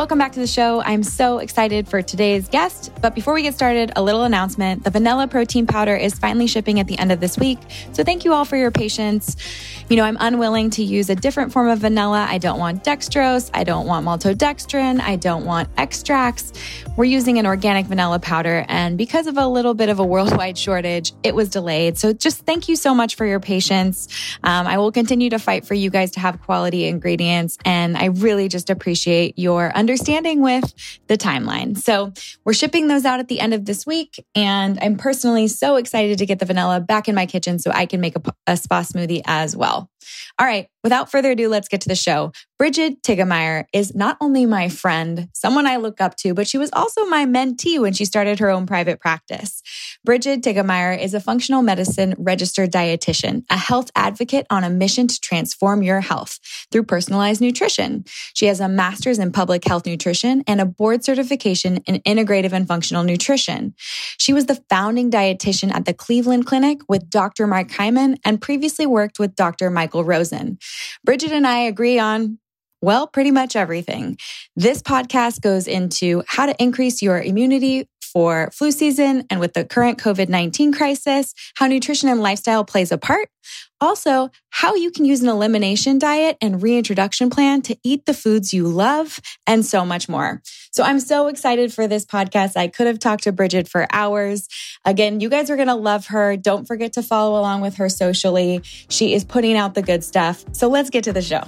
Welcome back to the show. I'm so excited for today's guest. But before we get started, a little announcement. The vanilla protein powder is finally shipping at the end of this week. So thank you all for your patience. You know, I'm unwilling to use a different form of vanilla. I don't want dextrose. I don't want maltodextrin. I don't want extracts. We're using an organic vanilla powder. And because of a little bit of a worldwide shortage, it was delayed. So just thank you so much for your patience. I will continue to fight for you guys to have quality ingredients. And I really just appreciate your understanding with the timeline. So we're shipping those out at the end of this week. And I'm personally so excited to get the vanilla back in my kitchen so I can make a spa smoothie as well. All right, without further ado, let's get to the show. Bridget Tegemeyer is not only my friend, someone I look up to, but she was also my mentee when she started her own private practice. Bridget Tegemeyer is a functional medicine registered dietitian, a health advocate on a mission to transform your health through personalized nutrition. She has a master's in public health nutrition and a board certification in integrative and functional nutrition. She was the founding dietitian at the Cleveland Clinic with Dr. Mark Hyman and previously worked with Dr. Michael Rosen. Bridget and I agree on, well, pretty much everything. This podcast goes into how to increase your immunity for flu season and with the current COVID-19 crisis, how nutrition and lifestyle plays a part. Also, how you can use an elimination diet and reintroduction plan to eat the foods you love, and so much more. So I'm so excited for this podcast. I could have talked to Bridget for hours. Again, you guys are going to love her. Don't forget to follow along with her socially. She is putting out the good stuff. So let's get to the show.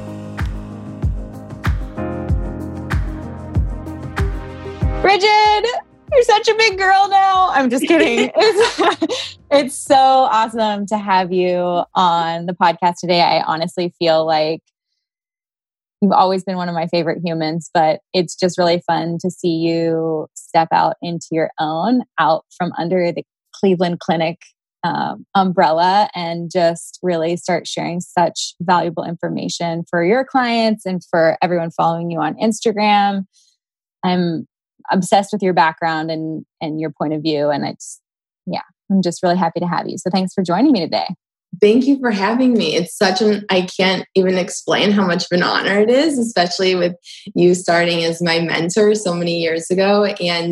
Bridget, you're such a big girl now. I'm just kidding. It's so awesome to have you on the podcast today. I honestly feel like you've always been one of my favorite humans, but it's just really fun to see you step out into your own, out from under the Cleveland Clinic umbrella, and just really start sharing such valuable information for your clients and for everyone following you on Instagram. I'm obsessed with your background and your point of view. And I'm just really happy to have you. So thanks for joining me today. Thank you for having me. It's I can't even explain how much of an honor it is, especially with you starting as my mentor so many years ago. And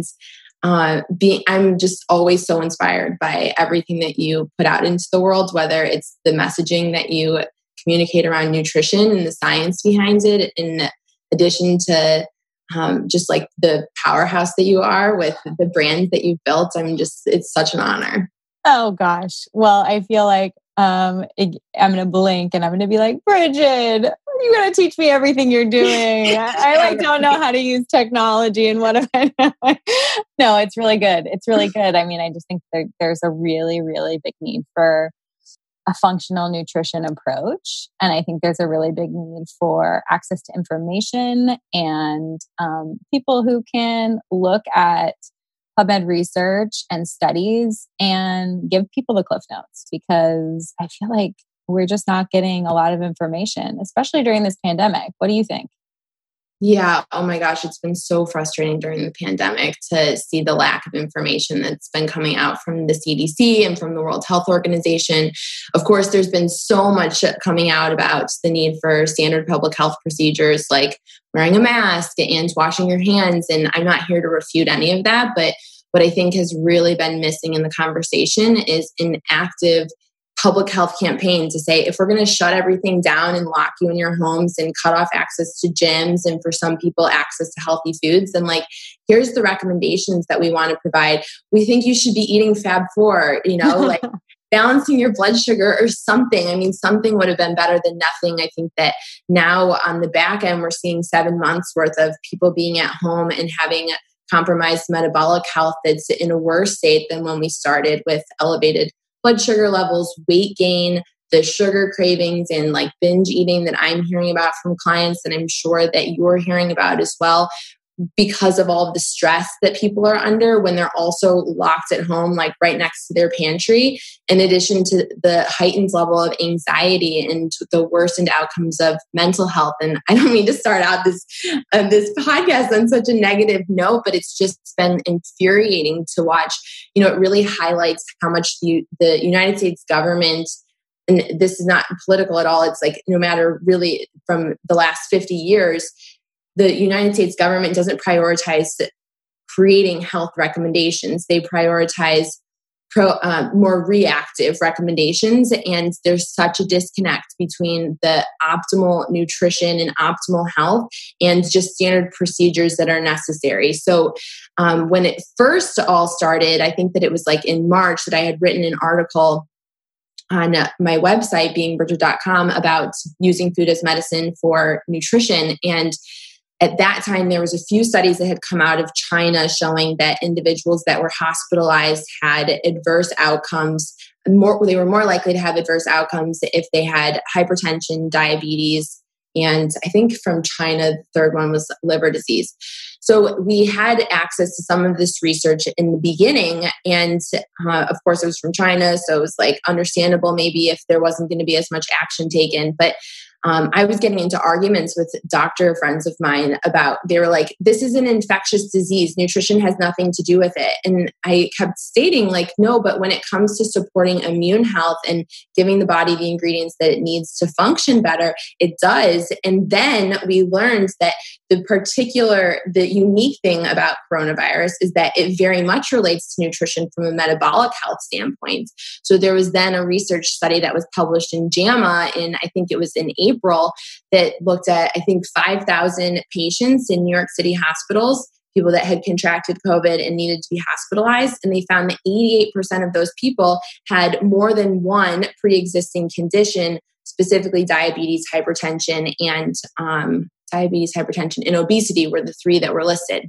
I'm just always so inspired by everything that you put out into the world, whether it's the messaging that you communicate around nutrition and the science behind it, in addition to just like the powerhouse that you are with the brand that you've built. It's such an honor. Oh gosh. Well, I feel like I'm going to blink and I'm going to be like, Bridget, you're going to teach me everything you're doing. I don't know how to use technology and what if I know? No, it's really good. It's really good. I mean, I just think there's a really, really big need for a functional nutrition approach. And I think there's a really big need for access to information and people who can look at PubMed research and studies and give people the cliff notes, because I feel like we're just not getting a lot of information, especially during this pandemic. What do you think? Yeah. Oh my gosh. It's been so frustrating during the pandemic to see the lack of information that's been coming out from the CDC and from the World Health Organization. Of course, there's been so much coming out about the need for standard public health procedures like wearing a mask and washing your hands. And I'm not here to refute any of that. But what I think has really been missing in the conversation is an active public health campaign to say, if we're going to shut everything down and lock you in your homes and cut off access to gyms and for some people access to healthy foods, then here's the recommendations that we want to provide. We think you should be eating Fab4, like balancing your blood sugar or something. I mean, something would have been better than nothing. I think that now on the back end, we're seeing 7 months worth of people being at home and having compromised metabolic health that's in a worse state than when we started, with elevated blood sugar levels, weight gain, the sugar cravings, and binge eating that I'm hearing about from clients, and I'm sure that you're hearing about as well, because of all of the stress that people are under when they're also locked at home, right next to their pantry, in addition to the heightened level of anxiety and the worsened outcomes of mental health. And I don't mean to start out this podcast on such a negative note, but it's just been infuriating to watch. It really highlights how much the United States government, and this is not political at all, it's no matter really from the last 50 years, the United States government doesn't prioritize creating health recommendations. They prioritize more reactive recommendations. And there's such a disconnect between the optimal nutrition and optimal health and just standard procedures that are necessary. So when it first all started, I think that it was like in March that I had written an article on my website, beingbridget.com, about using food as medicine for nutrition. And at that time, there was a few studies that had come out of China showing that individuals that were hospitalized had adverse outcomes. They were more likely to have adverse outcomes if they had hypertension, diabetes, and I think from China, the third one was liver disease. So we had access to some of this research in the beginning. And of course, it was from China. So it was like understandable maybe if there wasn't going to be as much action taken. But I was getting into arguments with doctor friends of mine about, they were like, this is an infectious disease. Nutrition has nothing to do with it. And I kept stating like, no, but when it comes to supporting immune health and giving the body the ingredients that it needs to function better, it does. And then we learned that the unique thing about coronavirus is that it very much relates to nutrition from a metabolic health standpoint. So there was then a research study that was published in JAMA I think it was in April, that looked at, I think, 5,000 patients in New York City hospitals, people that had contracted COVID and needed to be hospitalized. And they found that 88% of those people had more than one pre-existing condition, specifically diabetes, hypertension, and obesity were the three that were listed.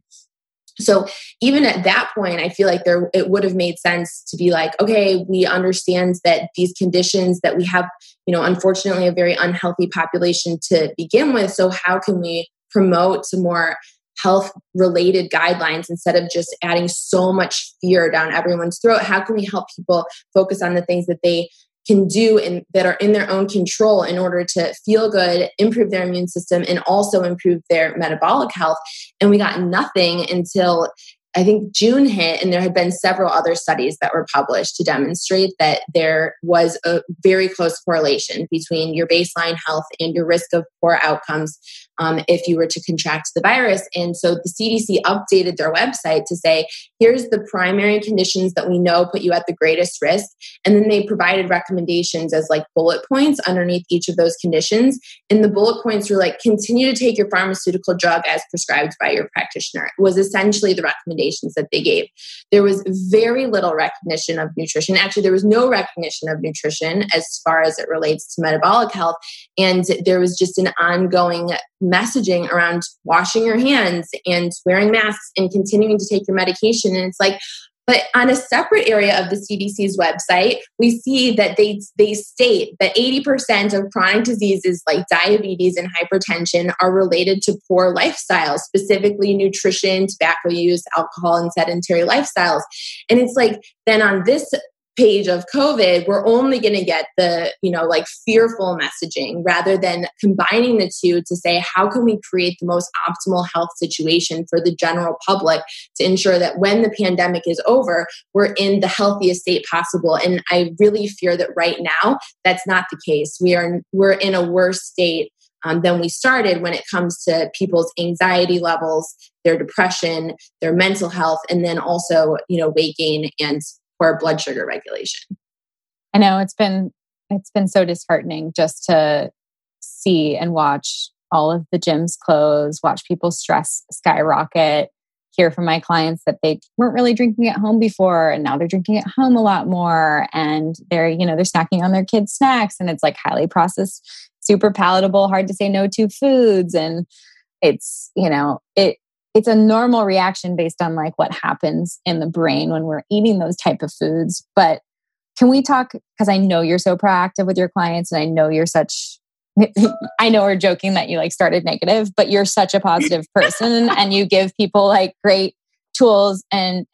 So even at that point, I feel like it would have made sense to be like, okay, we understand that these conditions that we have, unfortunately, a very unhealthy population to begin with. So how can we promote some more health-related guidelines instead of just adding so much fear down everyone's throat? How can we help people focus on the things that they can do and that are in their own control in order to feel good, improve their immune system, and also improve their metabolic health? And we got nothing until I think June hit, and there had been several other studies that were published to demonstrate that there was a very close correlation between your baseline health and your risk of poor outcomes if you were to contract the virus. And so the CDC updated their website to say, here's the primary conditions that we know put you at the greatest risk. And then they provided recommendations as like bullet points underneath each of those conditions. And the bullet points were like, continue to take your pharmaceutical drug as prescribed by your practitioner. It was essentially the recommendations that they gave. There was very little recognition of nutrition. Actually, there was no recognition of nutrition as far as it relates to metabolic health. And there was just an ongoing messaging around washing your hands and wearing masks and continuing to take your medication. And it's like, but on a separate area of the CDC's website, we see that they state that 80% of chronic diseases like diabetes and hypertension are related to poor lifestyles, specifically nutrition, tobacco use, alcohol, and sedentary lifestyles. And it's like, then on this page of COVID, we're only going to get the, fearful messaging rather than combining the two to say, how can we create the most optimal health situation for the general public to ensure that when the pandemic is over, we're in the healthiest state possible? And I really fear that right now, that's not the case. We're in a worse state than we started when it comes to people's anxiety levels, their depression, their mental health, and then also, weight gain and poor blood sugar regulation. I know it's been so disheartening just to see and watch all of the gyms close, watch people's stress skyrocket, hear from my clients that they weren't really drinking at home before and now they're drinking at home a lot more, and they're snacking on their kids' snacks, and it's like highly processed, super palatable, hard to say no to foods, and it's it's a normal reaction based on like what happens in the brain when we're eating those type of foods. But can we talk, because I know you're so proactive with your clients, and I know you're I know we're joking that you like started negative, but you're such a positive person and you give people like great tools and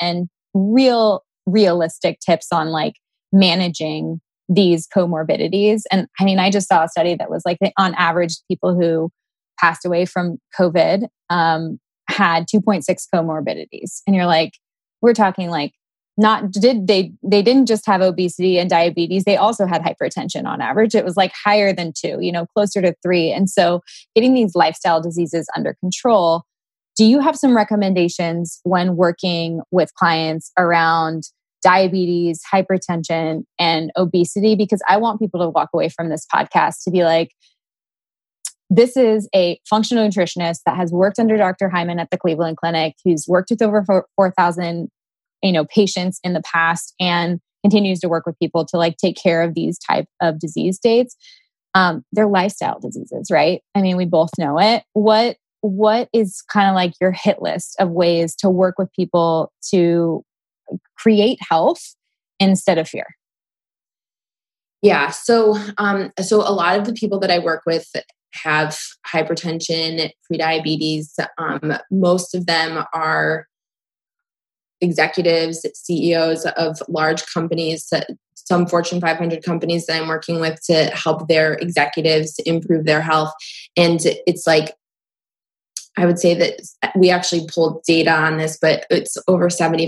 realistic tips on like managing these comorbidities. And I mean, I just saw a study that was like on average, people who passed away from COVID had 2.6 comorbidities. And you're like, we're talking like they didn't just have obesity and diabetes, they also had hypertension on average. It was like higher than 2, closer to 3. And so getting these lifestyle diseases under control. Do you have some recommendations when working with clients around diabetes, hypertension, and obesity? Because I want people to walk away from this podcast to be like, this is a functional nutritionist that has worked under Dr. Hyman at the Cleveland Clinic, who's worked with over 4,000 patients in the past and continues to work with people to like take care of these type of disease states. They're lifestyle diseases, right? I mean, we both know it. What is kind of like your hit list of ways to work with people to create health instead of fear? Yeah. So a lot of the people that I work with have hypertension, prediabetes. Most of them are executives, CEOs of large companies, some Fortune 500 companies that I'm working with to help their executives improve their health. And it's like, I would say that we actually pulled data on this, but it's over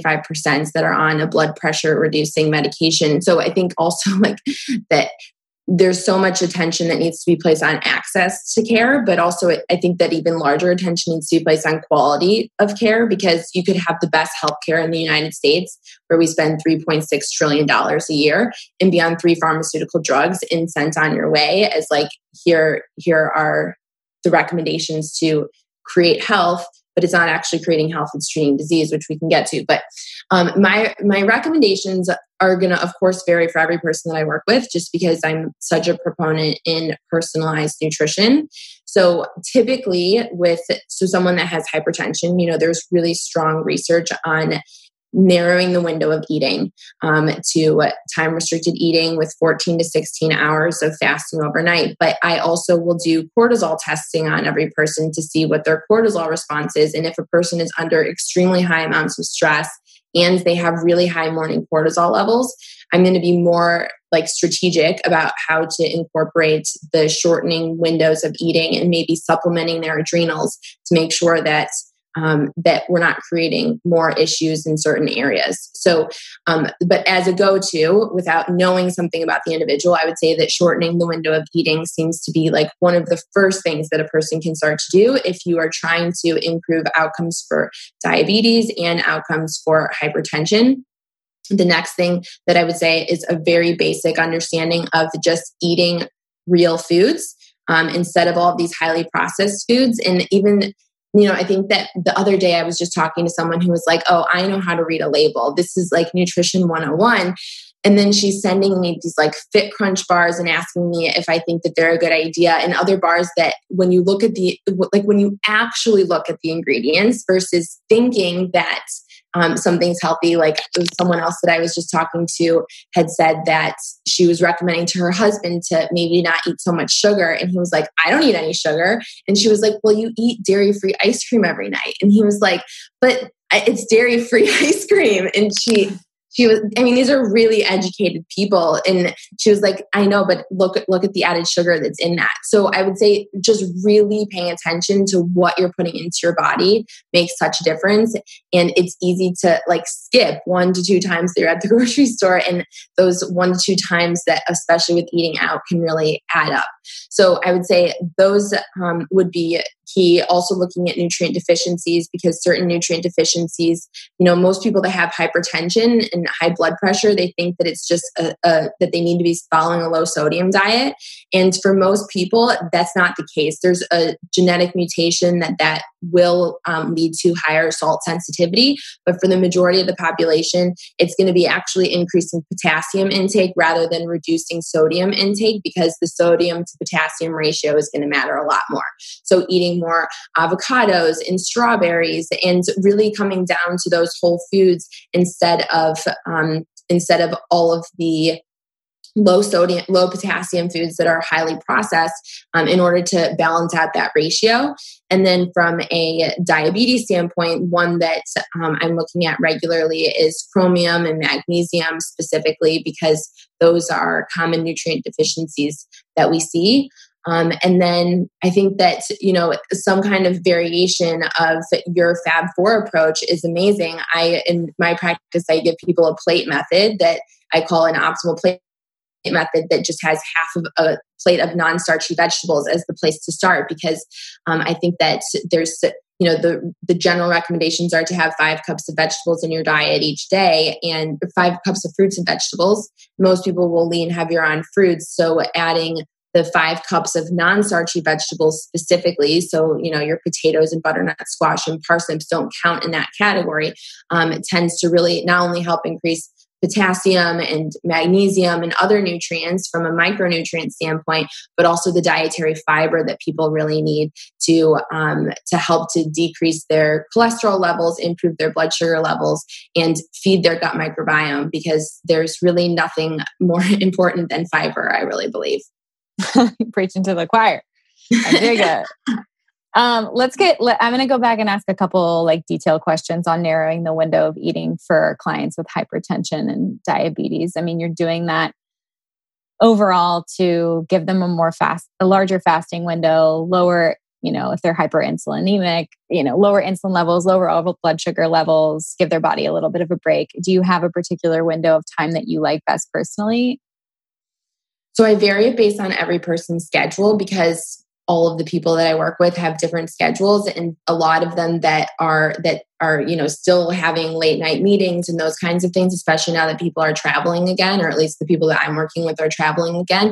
75% that are on a blood pressure reducing medication. So I think also like that there's so much attention that needs to be placed on access to care, but also I think that even larger attention needs to be placed on quality of care, because you could have the best healthcare in the United States where we spend $3.6 trillion a year and be on 3 pharmaceutical drugs and sent on your way as like, here are the recommendations to create health, but it's not actually creating health, it's treating disease, which we can get to. But my recommendations are going to, of course, vary for every person that I work with, just because I'm such a proponent in personalized nutrition. So typically with someone that has hypertension, there's really strong research on narrowing the window of eating to time-restricted eating with 14 to 16 hours of fasting overnight. But I also will do cortisol testing on every person to see what their cortisol response is. And if a person is under extremely high amounts of stress and they have really high morning cortisol levels, I'm going to be more like strategic about how to incorporate the shortening windows of eating and maybe supplementing their adrenals to make sure that that we're not creating more issues in certain areas. So, but as a go-to, without knowing something about the individual, I would say that shortening the window of eating seems to be like one of the first things that a person can start to do if you are trying to improve outcomes for diabetes and outcomes for hypertension. The next thing that I would say is a very basic understanding of just eating real foods instead of all of these highly processed foods. And even I think that the other day I was just talking to someone who was like, oh, I know how to read a label. This is like nutrition 101. And then she's sending me these like Fit Crunch bars and asking me if I think that they're a good idea, and other bars that when you look at when you actually look at the ingredients versus thinking that something's healthy. Like someone else that I was just talking to had said that she was recommending to her husband to maybe not eat so much sugar. And he was like, I don't eat any sugar. And she was like, well, you eat dairy-free ice cream every night. And he was like, but it's dairy-free ice cream. And she was, these are really educated people. And she was like, I know, but look at the added sugar that's in that. So I would say just really paying attention to what you're putting into your body makes such a difference. And it's easy to like skip 1 to 2 times that you're at the grocery store. And those 1 to 2 times that, especially with eating out, can really add up. So I would say those would be key. Also looking at nutrient deficiencies, because certain nutrient deficiencies, most people that have hypertension and high blood pressure, they think that it's just that they need to be following a low sodium diet. And for most people, that's not the case. There's a genetic mutation that will lead to higher salt sensitivity. But for the majority of the population, it's going to be actually increasing potassium intake rather than reducing sodium intake, because the sodium to potassium ratio is going to matter a lot more. So eating more avocados and strawberries and really coming down to those whole foods instead of all of the low sodium, low potassium foods that are highly processed in order to balance out that ratio. And then from a diabetes standpoint, one that I'm looking at regularly is chromium and magnesium specifically, because those are common nutrient deficiencies that we see. And then I think that, some kind of variation of your Fab4 approach is amazing. In my practice, I give people a plate method that I call an optimal plate method that just has half of a plate of non-starchy vegetables as the place to start, because I think that there's the general recommendations are to have 5 cups of vegetables in your diet each day and 5 cups of fruits and vegetables. Most people will lean heavier on fruits, so adding the 5 cups of non-starchy vegetables specifically, so your potatoes and butternut squash and parsnips don't count in that category. It tends to really not only help increase potassium and magnesium and other nutrients from a micronutrient standpoint, but also the dietary fiber that people really need to help to decrease their cholesterol levels, improve their blood sugar levels, and feed their gut microbiome, because there's really nothing more important than fiber, I really believe. Preaching to the choir. I dig it. I'm going to go back and ask a couple detailed questions on narrowing the window of eating for clients with hypertension and diabetes. I mean, you're doing that overall to give them a larger fasting window, lower, if they're hyperinsulinemic, lower insulin levels, lower overall blood sugar levels, give their body a little bit of a break. Do you have a particular window of time that you like best personally? So I vary it based on every person's schedule, because all of the people that I work with have different schedules, and a lot of them that are still having late night meetings and those kinds of things, especially now that people are traveling again, or at least the people that I'm working with are traveling again.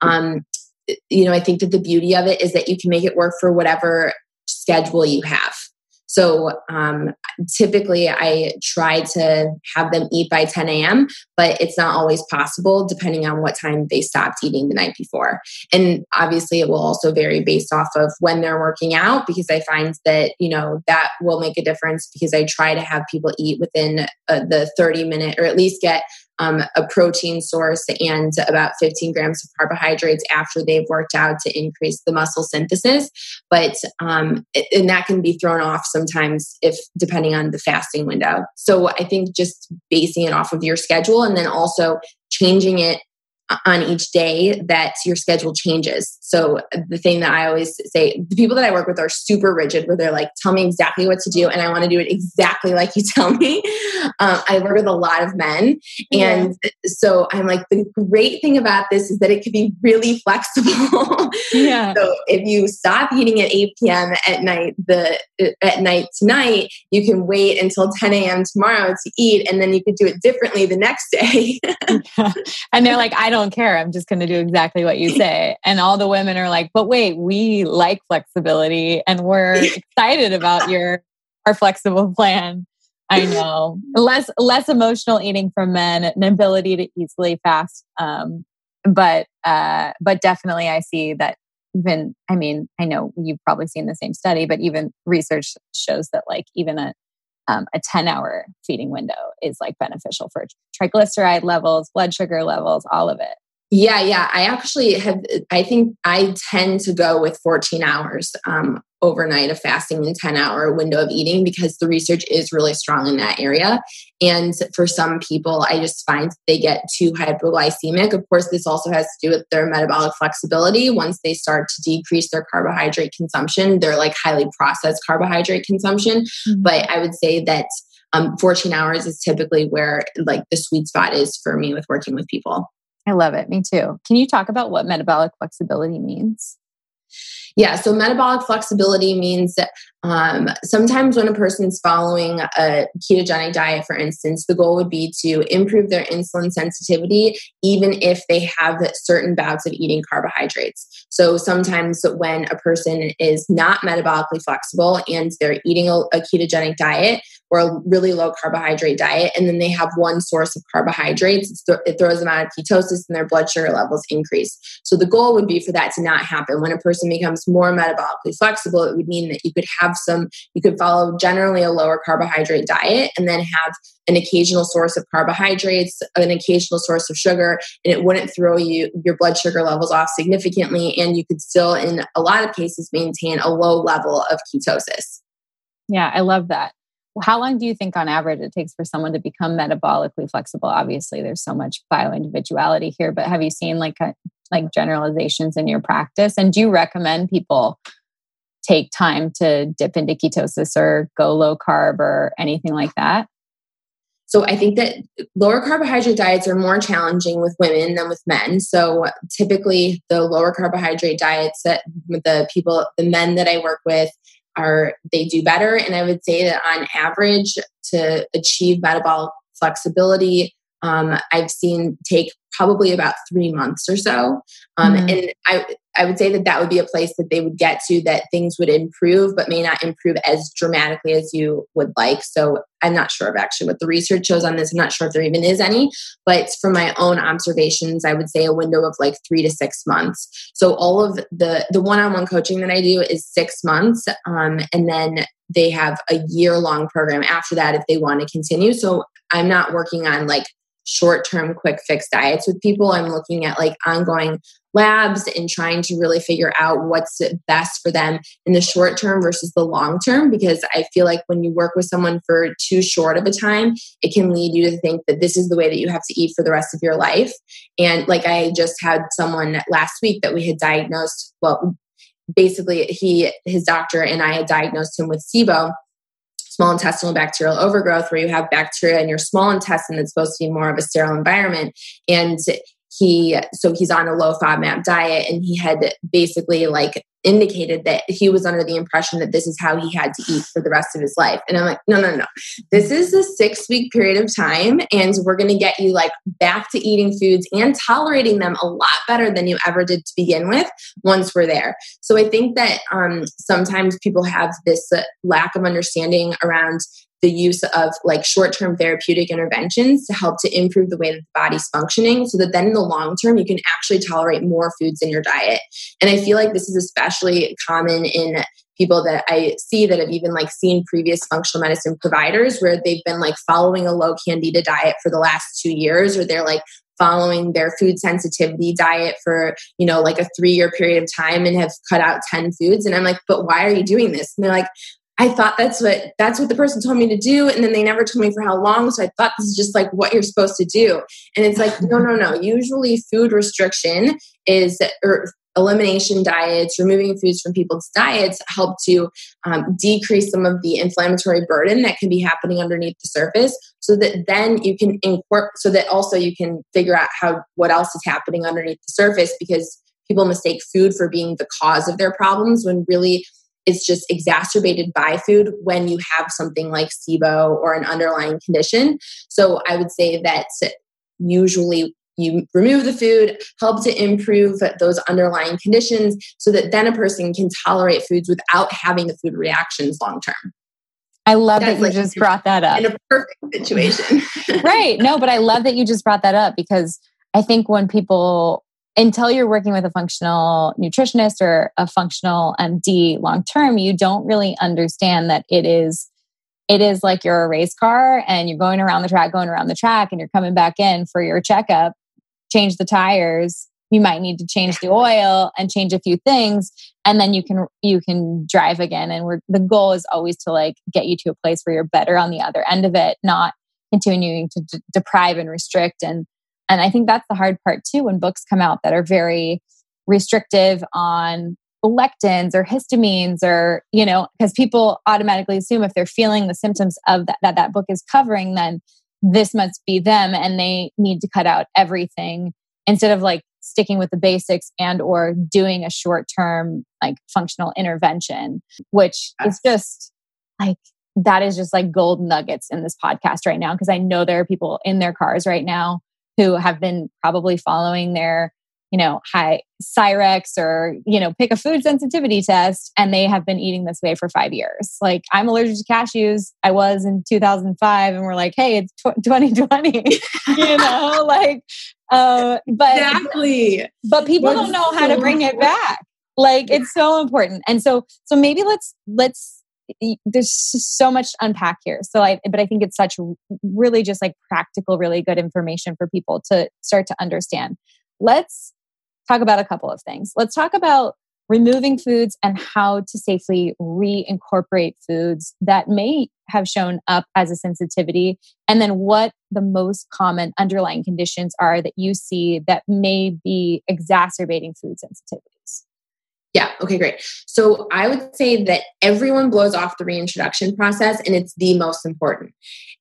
I think that the beauty of it is that you can make it work for whatever schedule you have. So typically I try to have them eat by 10 a.m., but it's not always possible depending on what time they stopped eating the night before. And obviously it will also vary based off of when they're working out, because I find that, that will make a difference, because I try to have people eat within the 30-minute, or at least get a protein source and about 15 grams of carbohydrates after they've worked out to increase the muscle synthesis. But and that can be thrown off sometimes depending on the fasting window. So I think just basing it off of your schedule, and then also changing it on each day that your schedule changes. So the thing that I always say, the people that I work with are super rigid, where they're like, tell me exactly what to do, and I want to do it exactly like you tell me. I work with a lot of men. And so I'm like, the great thing about this is that it can be really flexible. Yeah. So if you stop eating at 8 p.m. at night tonight, you can wait until 10 a.m. tomorrow to eat, and then you could do it differently the next day. Yeah. And they're like, I don't care. I'm just going to do exactly what you say. And all the women are like, but wait, we like flexibility and we're excited about our flexible plan. I know. Less emotional eating from men, an ability to easily fast. But definitely I see that I know you've probably seen the same study, but even research shows that even a 10-hour feeding window is beneficial for triglyceride levels, blood sugar levels, all of it. Yeah. I think I tend to go with 14 hours overnight of fasting and 10-hour window of eating, because the research is really strong in that area. And for some people, I just find they get too hypoglycemic. Of course, this also has to do with their metabolic flexibility. Once they start to decrease their carbohydrate consumption, they're highly processed carbohydrate consumption. Mm-hmm. But I would say that 14 hours is typically where the sweet spot is for me with working with people. I love it. Me too. Can you talk about what metabolic flexibility means? Yeah, so metabolic flexibility means that sometimes when a person's following a ketogenic diet, for instance, the goal would be to improve their insulin sensitivity, even if they have certain bouts of eating carbohydrates. So sometimes when a person is not metabolically flexible and they're eating a ketogenic diet or a really low carbohydrate diet, and then they have one source of carbohydrates, it throws them out of ketosis and their blood sugar levels increase. So the goal would be for that to not happen. When a person becomes more metabolically flexible, it would mean that you could follow generally a lower carbohydrate diet and then have an occasional source of carbohydrates, an occasional source of sugar, and it wouldn't throw your blood sugar levels off significantly. And you could still, in a lot of cases, maintain a low level of ketosis. Yeah, I love that. How long do you think on average it takes for someone to become metabolically flexible? Obviously, there's so much bioindividuality here, but have you seen like generalizations in your practice? And do you recommend people take time to dip into ketosis or go low carb or anything like that? So I think that lower carbohydrate diets are more challenging with women than with men. So typically the lower carbohydrate diets that the men that I work with they do better. And I would say that on average to achieve metabolic flexibility, I've seen take probably about 3 months or so. And I would say that would be a place that they would get to, that things would improve, but may not improve as dramatically as you would like. So I'm not sure of actually what the research shows on this. I'm not sure if there even is any, but from my own observations, I would say a window of like 3 to 6 months. So all of the one-on-one coaching that I do is 6 months. And then they have a year-long program after that if they want to continue. So I'm not working on like short-term quick fix diets with people. I'm looking at like ongoing labs and trying to really figure out what's best for them in the short term versus the long term, because I feel like when you work with someone for too short of a time, it can lead you to think that this is the way that you have to eat for the rest of your life. And like I just had someone last week that we had diagnosed, well, basically his doctor and I had diagnosed him with SIBO, small intestinal bacterial overgrowth, where you have bacteria in your small intestine that's supposed to be more of a sterile environment. And he's on a low FODMAP diet, and he had basically like indicated that he was under the impression that this is how he had to eat for the rest of his life. And I'm like, no. This is a 6-week period of time, and we're going to get you like back to eating foods and tolerating them a lot better than you ever did to begin with once we're there. So I think that sometimes people have this lack of understanding around the use of like short-term therapeutic interventions to help to improve the way that the body's functioning, so that then in the long term, you can actually tolerate more foods in your diet. And I feel like this is especially common in people that I see that have even like seen previous functional medicine providers, where they've been like following a low candida diet for the last 2 years, or they're like following their food sensitivity diet for, like a 3-year period of time and have cut out 10 foods. And I'm like, but why are you doing this? And they're like, I thought that's what the person told me to do. And then they never told me for how long. So I thought this is just like what you're supposed to do. And it's like, no. Usually food restriction or elimination diets, removing foods from people's diets help to decrease some of the inflammatory burden that can be happening underneath the surface, so that then you can so that also you can figure out what else is happening underneath the surface, because people mistake food for being the cause of their problems, when really it's just exacerbated by food when you have something like SIBO or an underlying condition. So I would say that usually you remove the food, help to improve those underlying conditions, so that then a person can tolerate foods without having the food reactions long term. I love that you just brought that up. In a perfect situation. Right. No, but I love that you just brought that up, because I think when people, until you're working with a functional nutritionist or a functional MD long term, you don't really understand that it is like you're a race car and you're going around the track and you're coming back in for your checkup, change the tires. You might need to change the oil and change a few things, and then you can drive again. And the goal is always to like get you to a place where you're better on the other end of it, not continuing to deprive and restrict. And I think that's the hard part too, when books come out that are very restrictive on lectins or histamines, or, because people automatically assume if they're feeling the symptoms of that book is covering, then this must be them and they need to cut out everything, instead of like sticking with the basics and or doing a short-term like functional intervention, which is just like, that is just like gold nuggets in this podcast right now. Because I know there are people in their cars right now who have been probably following their, high Cyrex or, pick a food sensitivity test, and they have been eating this way for 5 years. Like, I'm allergic to cashews. I was in 2005, and we're like, hey, it's 2020, but exactly. But people don't know how to bring it back. Like, it's so important. And so maybe let's there's so much to unpack here. But I think it's such really just like practical, really good information for people to start to understand. Let's talk about a couple of things. Let's talk about removing foods and how to safely reincorporate foods that may have shown up as a sensitivity, and then what the most common underlying conditions are that you see that may be exacerbating food sensitivities. Yeah. Okay, great. So I would say that everyone blows off the reintroduction process, and it's the most important.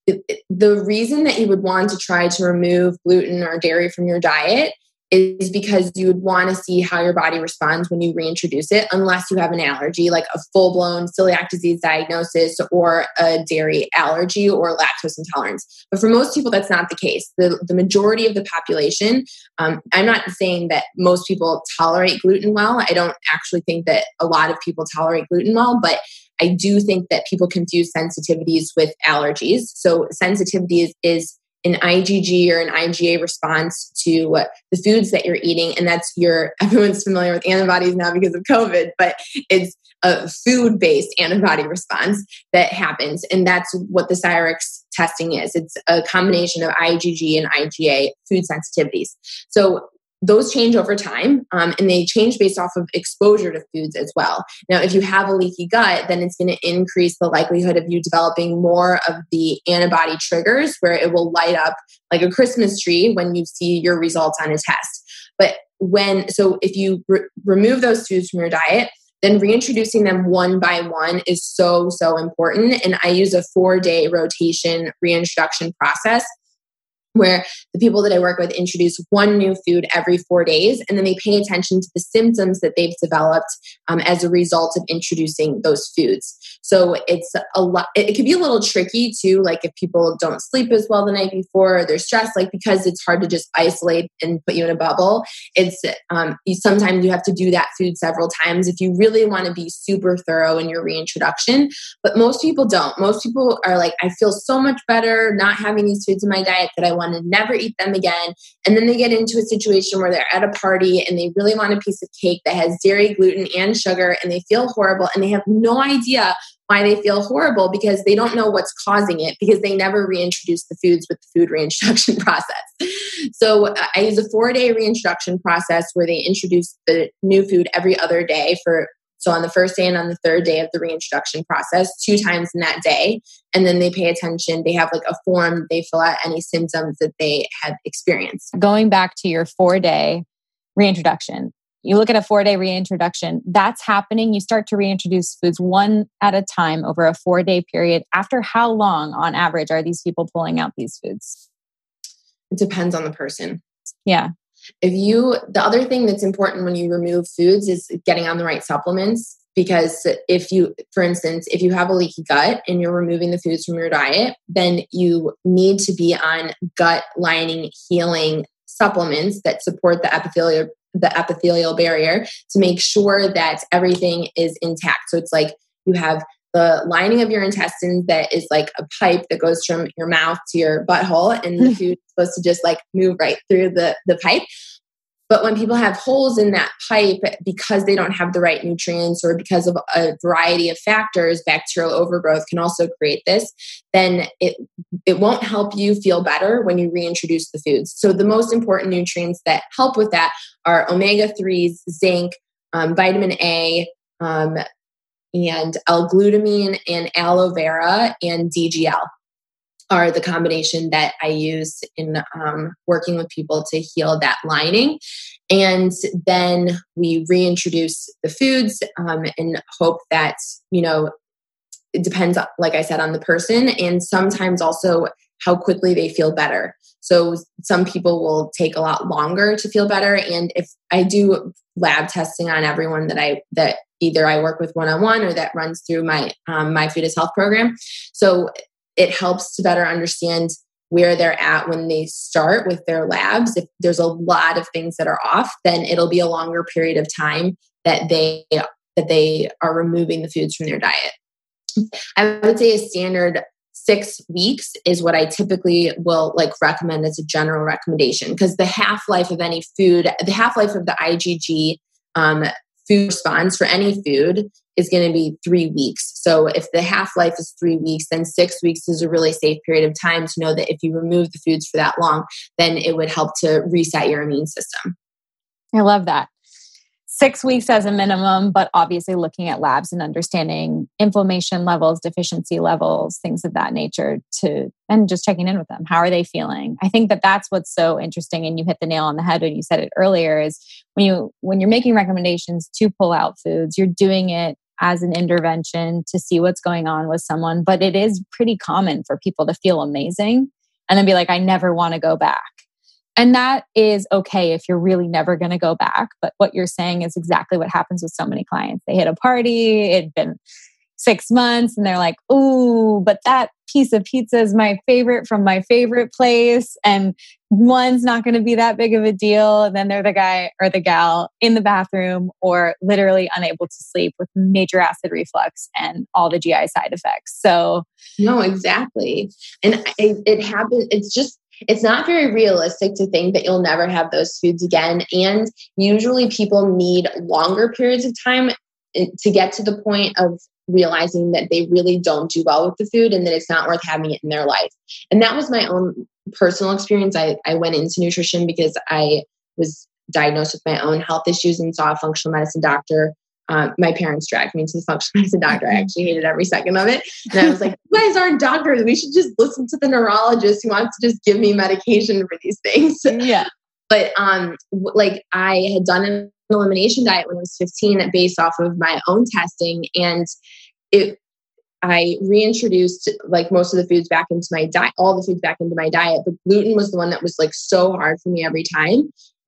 The reason that you would want to try to remove gluten or dairy from your diet is because you would want to see how your body responds when you reintroduce it, unless you have an allergy, like a full-blown celiac disease diagnosis or a dairy allergy or lactose intolerance. But for most people, that's not the case. The majority of the population, I'm not saying that most people tolerate gluten well. I don't actually think that a lot of people tolerate gluten well, but I do think that people confuse sensitivities with allergies. So sensitivity is an IgG or an IgA response to the foods that you're eating. And that's everyone's familiar with antibodies now because of COVID, but it's a food-based antibody response that happens. And that's what the Cyrix testing is. It's a combination of IgG and IgA food sensitivities. So those change over time, and they change based off of exposure to foods as well. Now, if you have a leaky gut, then it's going to increase the likelihood of you developing more of the antibody triggers where it will light up like a Christmas tree when you see your results on a test. But if you remove those foods from your diet, then reintroducing them one by one is so, so important. And I use a 4-day rotation reintroduction process where the people that I work with introduce one new food every 4 days, and then they pay attention to the symptoms that they've developed as a result of introducing those foods. So it's a lot. It can be a little tricky too, like if people don't sleep as well the night before, or they're stressed, like because it's hard to just isolate and put you in a bubble. It's sometimes you have to do that food several times if you really want to be super thorough in your reintroduction. But most people don't. Most people are like, I feel so much better not having these foods in my diet that I want to never eat them again. And then they get into a situation where they're at a party and they really want a piece of cake that has dairy, gluten, and sugar, and they feel horrible, and they have no idea why they feel horrible because they don't know what's causing it because they never reintroduce the foods with the food reintroduction process. So I use a 4-day reintroduction process where they introduce the new food every other day so on the first day and on the third day of the reintroduction process, 2 times in that day. And then they pay attention. They have like a form. They fill out any symptoms that they have experienced. Going back to your 4-day reintroduction, you look at a 4-day reintroduction, that's happening. You start to reintroduce foods one at a time over a 4-day period. After how long on average are these people pulling out these foods? It depends on the person. Yeah. The other thing that's important when you remove foods is getting on the right supplements. Because for instance, if you have a leaky gut and you're removing the foods from your diet, then you need to be on gut lining healing supplements that support the epithelial barrier to make sure that everything is intact. So it's like you have the lining of your intestines that is like a pipe that goes from your mouth to your butthole, and the food is supposed to just like move right through the pipe. But when people have holes in that pipe because they don't have the right nutrients or because of a variety of factors, bacterial overgrowth can also create this, then it won't help you feel better when you reintroduce the foods. So the most important nutrients that help with that are omega-3s, zinc, vitamin A, and L-glutamine and aloe vera and DGL are the combination that I use in working with people to heal that lining. And then we reintroduce the foods and hope that, it depends, like I said, on the person, and sometimes also how quickly they feel better. So some people will take a lot longer to feel better. And if I do lab testing on everyone that either I work with one-on-one or that runs through my My Food is Health program. So it helps to better understand where they're at when they start with their labs. If there's a lot of things that are off, then it'll be a longer period of time that they are removing the foods from their diet. I would say a standard 6 weeks is what I typically will recommend as a general recommendation, because the half-life of any food, the half-life of the IgG food response for any food is going to be 3 weeks. So if the half-life is 3 weeks, then 6 weeks is a really safe period of time to know that if you remove the foods for that long, then it would help to reset your immune system. I love that. 6 weeks as a minimum, but obviously looking at labs and understanding inflammation levels, deficiency levels, things of that nature and just checking in with them. How are they feeling? I think that that's what's so interesting. And you hit the nail on the head when you said it earlier is when you're making recommendations to pull out foods, you're doing it as an intervention to see what's going on with someone. But it is pretty common for people to feel amazing and then be like, I never want to go back. And that is okay if you're really never going to go back. But what you're saying is exactly what happens with so many clients. They hit a party, it'd been 6 months, and they're like, ooh, but that piece of pizza is my favorite from my favorite place. And one's not going to be that big of a deal. And then they're the guy or the gal in the bathroom or literally unable to sleep with major acid reflux and all the GI side effects. So, no, exactly. And it happens. It's not very realistic to think that you'll never have those foods again. And usually people need longer periods of time to get to the point of realizing that they really don't do well with the food and that it's not worth having it in their life. And that was my own personal experience. I went into nutrition because I was diagnosed with my own health issues and saw a functional medicine doctor. My parents dragged me to the functional medicine doctor. I actually hated every second of it. And I was like, you guys aren't doctors. We should just listen to the neurologist who wants to just give me medication for these things. Yeah. But like I had done an elimination diet when I was 15 based off of my own testing. And I reintroduced like most of the foods back into my diet, all the foods back into my diet. But gluten was the one that was like so hard for me every time.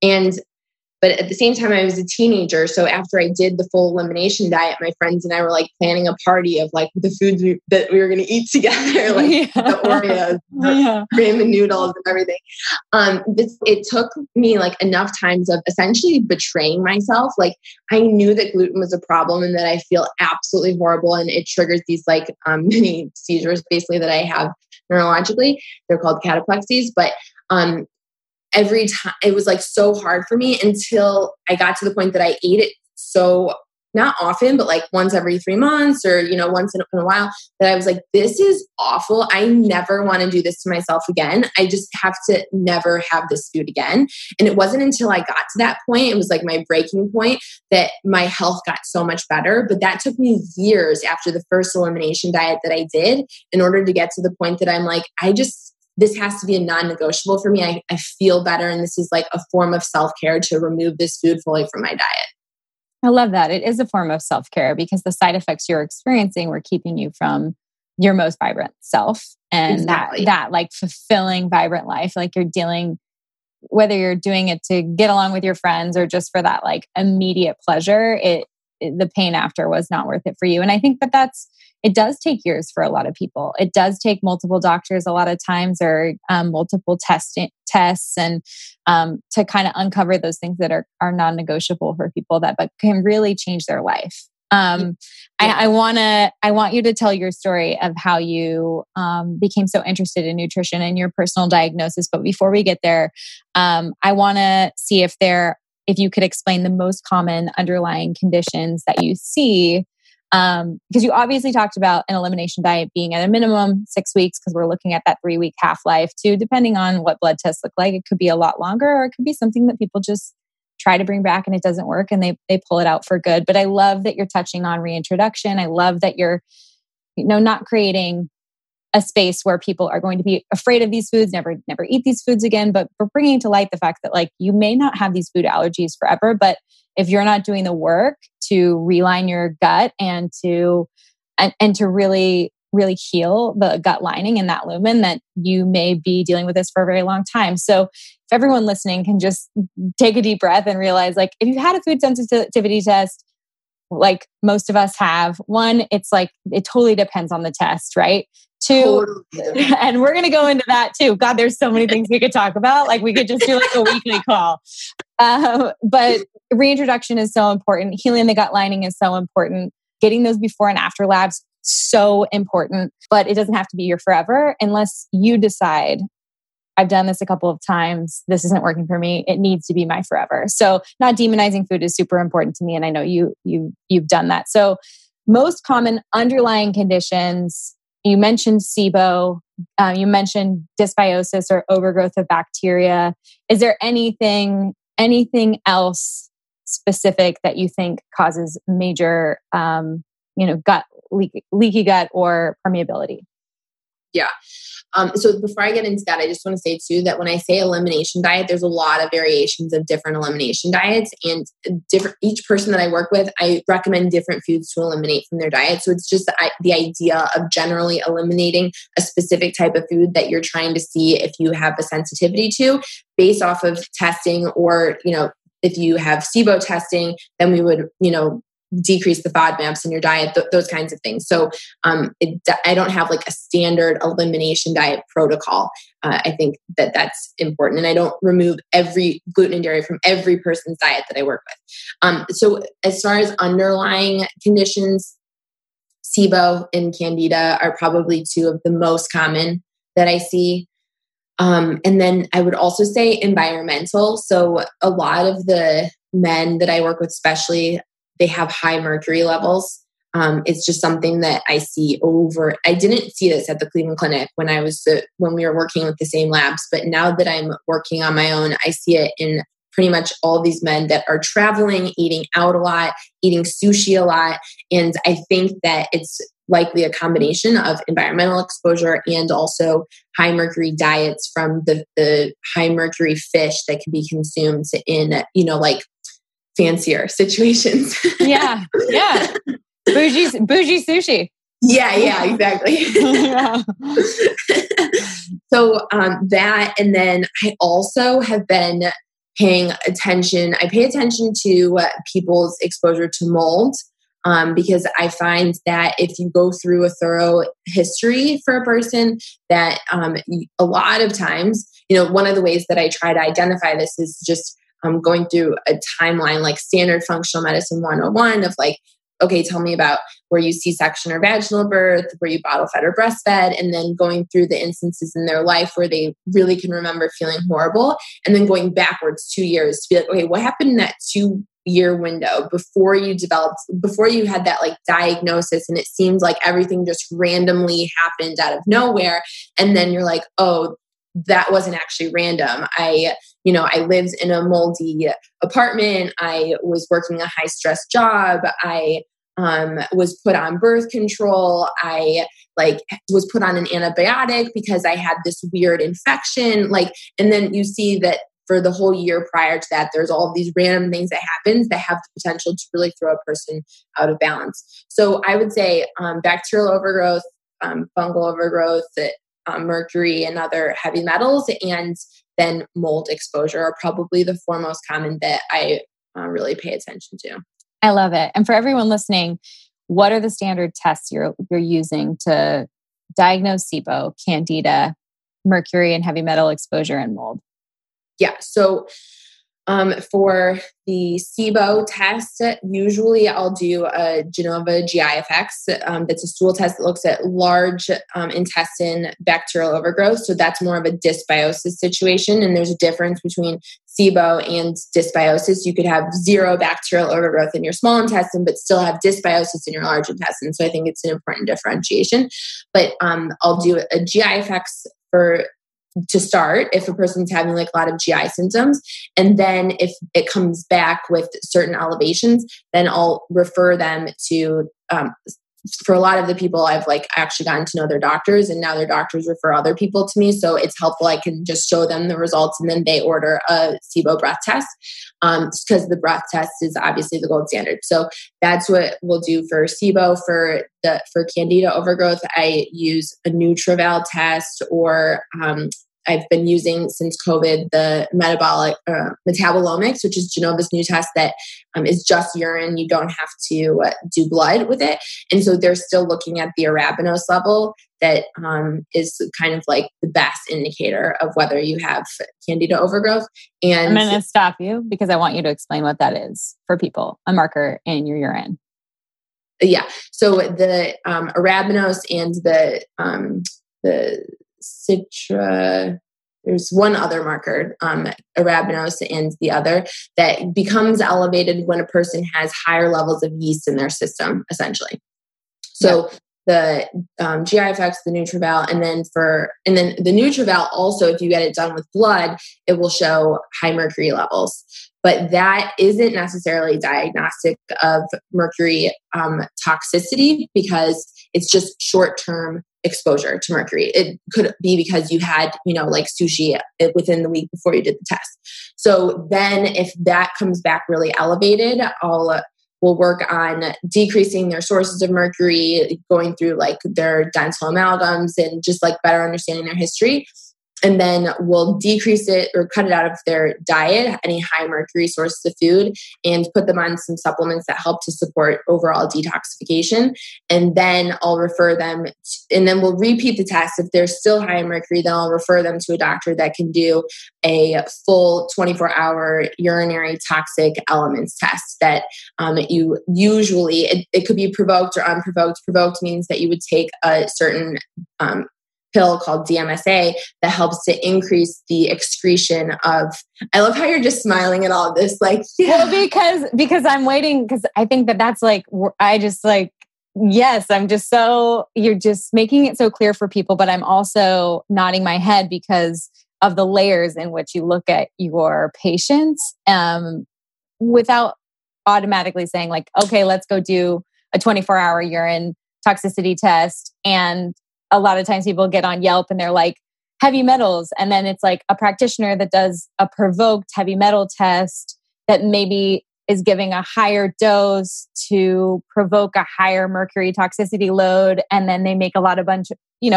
But at the same time, I was a teenager. So after I did the full elimination diet, my friends and I were like planning a party of like the foods that we were going to eat together, like the Oreos, ramen noodles and everything. It took me like enough times of essentially betraying myself. Like I knew that gluten was a problem and that I feel absolutely horrible. And it triggers these like mini seizures basically that I have neurologically. They're called cataplexies. But every time it was like so hard for me until I got to the point that I ate it so not often, but like once every 3 months or, once in a while that I was like, this is awful. I never want to do this to myself again. I just have to never have this food again. And it wasn't until I got to that point, it was like my breaking point that my health got so much better. But that took me years after the first elimination diet that I did in order to get to the point that I'm like, this has to be a non-negotiable for me. I feel better. And this is like a form of self-care to remove this food fully from my diet. I love that. It is a form of self-care because the side effects you're experiencing were keeping you from your most vibrant self and exactly. that like fulfilling, vibrant life. Like you're dealing, whether you're doing it to get along with your friends or just for that like immediate pleasure, the pain after was not worth it for you. And I think it does take years for a lot of people. It does take multiple doctors a lot of times or multiple tests and to kind of uncover those things that are non-negotiable for people but can really change their life. I want you to tell your story of how you became so interested in nutrition and your personal diagnosis. But before we get there, I want to see if you could explain the most common underlying conditions that you see. Because you obviously talked about an elimination diet being at a minimum 6 weeks, because we're looking at that 3-week half-life too, depending on what blood tests look like. It could be a lot longer, or it could be something that people just try to bring back and it doesn't work and they pull it out for good. But I love that you're touching on reintroduction. I love that you're, not creating a space where people are going to be afraid of these foods, never eat these foods again, but for bringing to light the fact that like you may not have these food allergies forever, but if you're not doing the work to realign your gut and to really, really heal the gut lining and that lumen, that you may be dealing with this for a very long time. So if everyone listening can just take a deep breath and realize, like, if you've had a food sensitivity test, like most of us have, one, it's like, it totally depends on the test, right? Two, and we're going to go into that too. God, there's so many things we could talk about. Like we could just do like a weekly call. But reintroduction is so important. Healing the gut lining is so important. Getting those before and after labs, so important. But it doesn't have to be your forever unless you decide, I've done this a couple of times, this isn't working for me, it needs to be my forever. So not demonizing food is super important to me. And I know you've done that. So most common underlying conditions, you mentioned SIBO, you mentioned dysbiosis or overgrowth of bacteria. Is there anything else specific that you think causes major, gut leaky gut or permeability? Yeah. So before I get into that, I just want to say too that when I say elimination diet, there's a lot of variations of different elimination diets, and each person that I work with, I recommend different foods to eliminate from their diet. So it's just the idea of generally eliminating a specific type of food that you're trying to see if you have a sensitivity to based off of testing, or, if you have SIBO testing, then we would, decrease the FODMAPs in your diet, those kinds of things. So I don't have like a standard elimination diet protocol. I think that's important. And I don't remove every gluten and dairy from every person's diet that I work with. So as far as underlying conditions, SIBO and Candida are probably two of the most common that I see. And then I would also say environmental. So a lot of the men that I work with, especially, they have high mercury levels. It's just something that I see over. I didn't see this at the Cleveland Clinic when we were working with the same labs, but now that I'm working on my own, I see it in pretty much all these men that are traveling, eating out a lot, eating sushi a lot. And I think that it's likely a combination of environmental exposure and also high mercury diets from the high mercury fish that can be consumed in, like fancier situations. Yeah. Bougie sushi. Yeah, exactly. Yeah. So that, and then I also have been paying attention. I pay attention to people's exposure to mold, because I find that if you go through a thorough history for a person, that a lot of times, one of the ways that I try to identify this is just going through a timeline, like standard functional medicine 101 of like, okay, tell me about where you C-section or vaginal birth, where you bottle fed or breastfed, and then going through the instances in their life where they really can remember feeling horrible, and then going backwards 2 years to be like, okay, what happened in that 2-year window before you had that like diagnosis, and it seems like everything just randomly happened out of nowhere, and then you're like, oh, that wasn't actually random. I lived in a moldy apartment. I was working a high stress job. I was put on birth control. I was put on an antibiotic because I had this weird infection. And then you see that for the whole year prior to that, there's all these random things that happens that have the potential to really throw a person out of balance. So I would say bacterial overgrowth, fungal overgrowth, mercury and other heavy metals, and then mold exposure are probably the four most common that I really pay attention to. I love it. And for everyone listening, what are the standard tests you're using to diagnose SIBO, Candida, mercury and heavy metal exposure, and mold? Yeah. So for the SIBO test, usually I'll do a Genova GIFX. That's a stool test that looks at large intestine bacterial overgrowth. So that's more of a dysbiosis situation. And there's a difference between SIBO and dysbiosis. You could have zero bacterial overgrowth in your small intestine, but still have dysbiosis in your large intestine. So I think it's an important differentiation. But I'll do a GIFX to start if a person's having like a lot of GI symptoms. And then if it comes back with certain elevations, then I'll refer them to, for a lot of the people I've actually gotten to know their doctors, and now their doctors refer other people to me. So it's helpful. I can just show them the results and then they order a SIBO breath test, because the breath test is obviously the gold standard. So that's what we'll do for SIBO. For Candida overgrowth, I use a NutrEval test, or I've been using since COVID the metabolomics, which is Genova's new test that is just urine. You don't have to do blood with it. And so they're still looking at the arabinose level that is kind of like the best indicator of whether you have Candida overgrowth. And I'm going to stop you because I want you to explain what that is for people, a marker in your urine. Yeah. So the arabinose and the Citra, there's one other marker, arabinose and the other, that becomes elevated when a person has higher levels of yeast in their system, essentially. So the GIFX, the NutrEval, and then the NutrEval also, if you get it done with blood, it will show high mercury levels. but that isn't necessarily diagnostic of mercury toxicity because it's just short-term exposure to mercury. It could be because you had, like sushi within the week before you did the test. So then if that comes back really elevated, we'll work on decreasing their sources of mercury, going through like their dental amalgams and just like better understanding their history. And then we'll decrease it or cut it out of their diet, any high mercury sources of food, and put them on some supplements that help to support overall detoxification. And then I'll refer them, and then we'll repeat the test. If they're still high in mercury, then I'll refer them to a doctor that can do a full 24-hour urinary toxic elements test that you usually, it could be provoked or unprovoked. Provoked means that you would take a certain pill called DMSA that helps to increase the excretion of, I love how you're just smiling at all of this. Like, yeah. Well, because I'm waiting, because I think that's like, yes, I'm just so, you're just making it so clear for people, but I'm also nodding my head because of the layers in which you look at your patients without automatically saying like, okay, let's go do a 24-hour urine toxicity test. And a lot of times people get on Yelp and they're like heavy metals. And then it's like a practitioner that does a provoked heavy metal test that maybe is giving a higher dose to provoke a higher mercury toxicity load. And then they make a bunch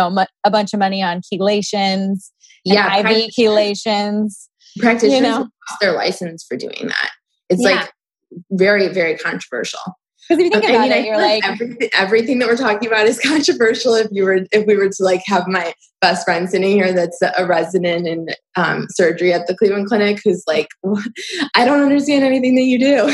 of money on chelations, IV chelations. Practitioners lost their license for doing that. It's like very, very controversial. Because if you think about it, you're like everything that we're talking about is controversial. If we were to like have my best friend sitting here that's a resident in surgery at the Cleveland Clinic, who's like, I don't understand anything that you do.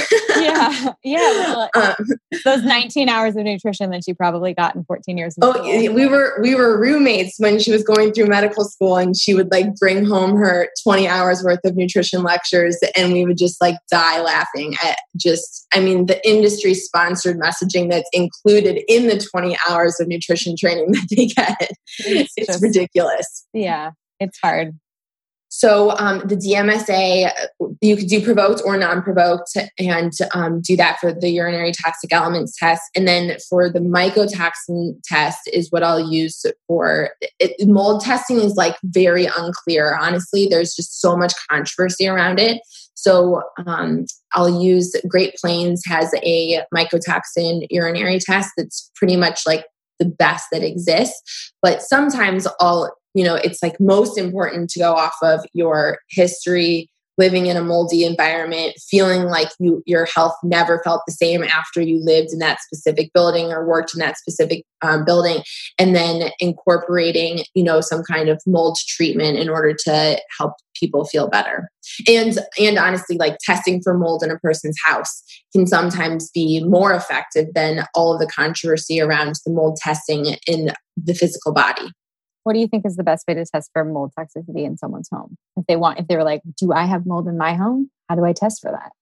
Well, those 19 hours of nutrition that she probably got in 14 years. We were roommates when she was going through medical school, and she would like bring home her 20 hours worth of nutrition lectures, and we would just like die laughing at the industry sponsored messaging that's included in the 20 hours of nutrition training that they get. It's ridiculous. Yeah, it's hard. So the DMSA, you could do provoked or non-provoked, and do that for the urinary toxic elements test. And then for the mycotoxin test is what I'll use for it. Mold testing is like very unclear. Honestly, there's just so much controversy around it. So I'll use Great Plains has a mycotoxin urinary test that's pretty much like the best that exists. But sometimes it's like most important to go off of your history, living in a moldy environment, feeling like your health never felt the same after you lived in that specific building or worked in that specific building, and then incorporating, some kind of mold treatment in order to help people feel better. And honestly, like testing for mold in a person's house can sometimes be more effective than all of the controversy around the mold testing in the physical body. What do you think is the best way to test for mold toxicity in someone's home? If they were like, do I have mold in my home? How do I test for that?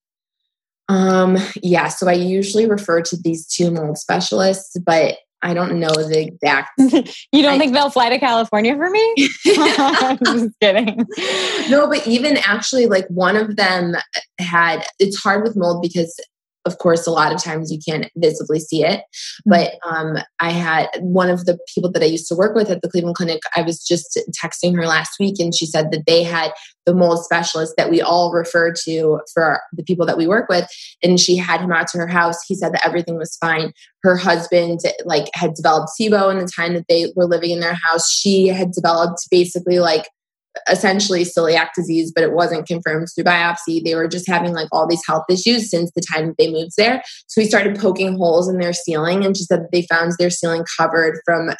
So I usually refer to these two mold specialists, but I don't know the exact. You don't think they'll fly to California for me? I'm just kidding. No, but even actually like one of them it's hard with mold because of course, a lot of times you can't visibly see it. But I had one of the people that I used to work with at the Cleveland Clinic, I was just texting her last week, and she said that they had the mold specialist that we all refer to for the people that we work with. And she had him out to her house. He said that everything was fine. Her husband had developed SIBO in the time that they were living in their house. She had developed basically essentially celiac disease, but it wasn't confirmed through biopsy. They were just having all these health issues since the time that they moved there. So we started poking holes in their ceiling, and she said that they found their ceiling covered from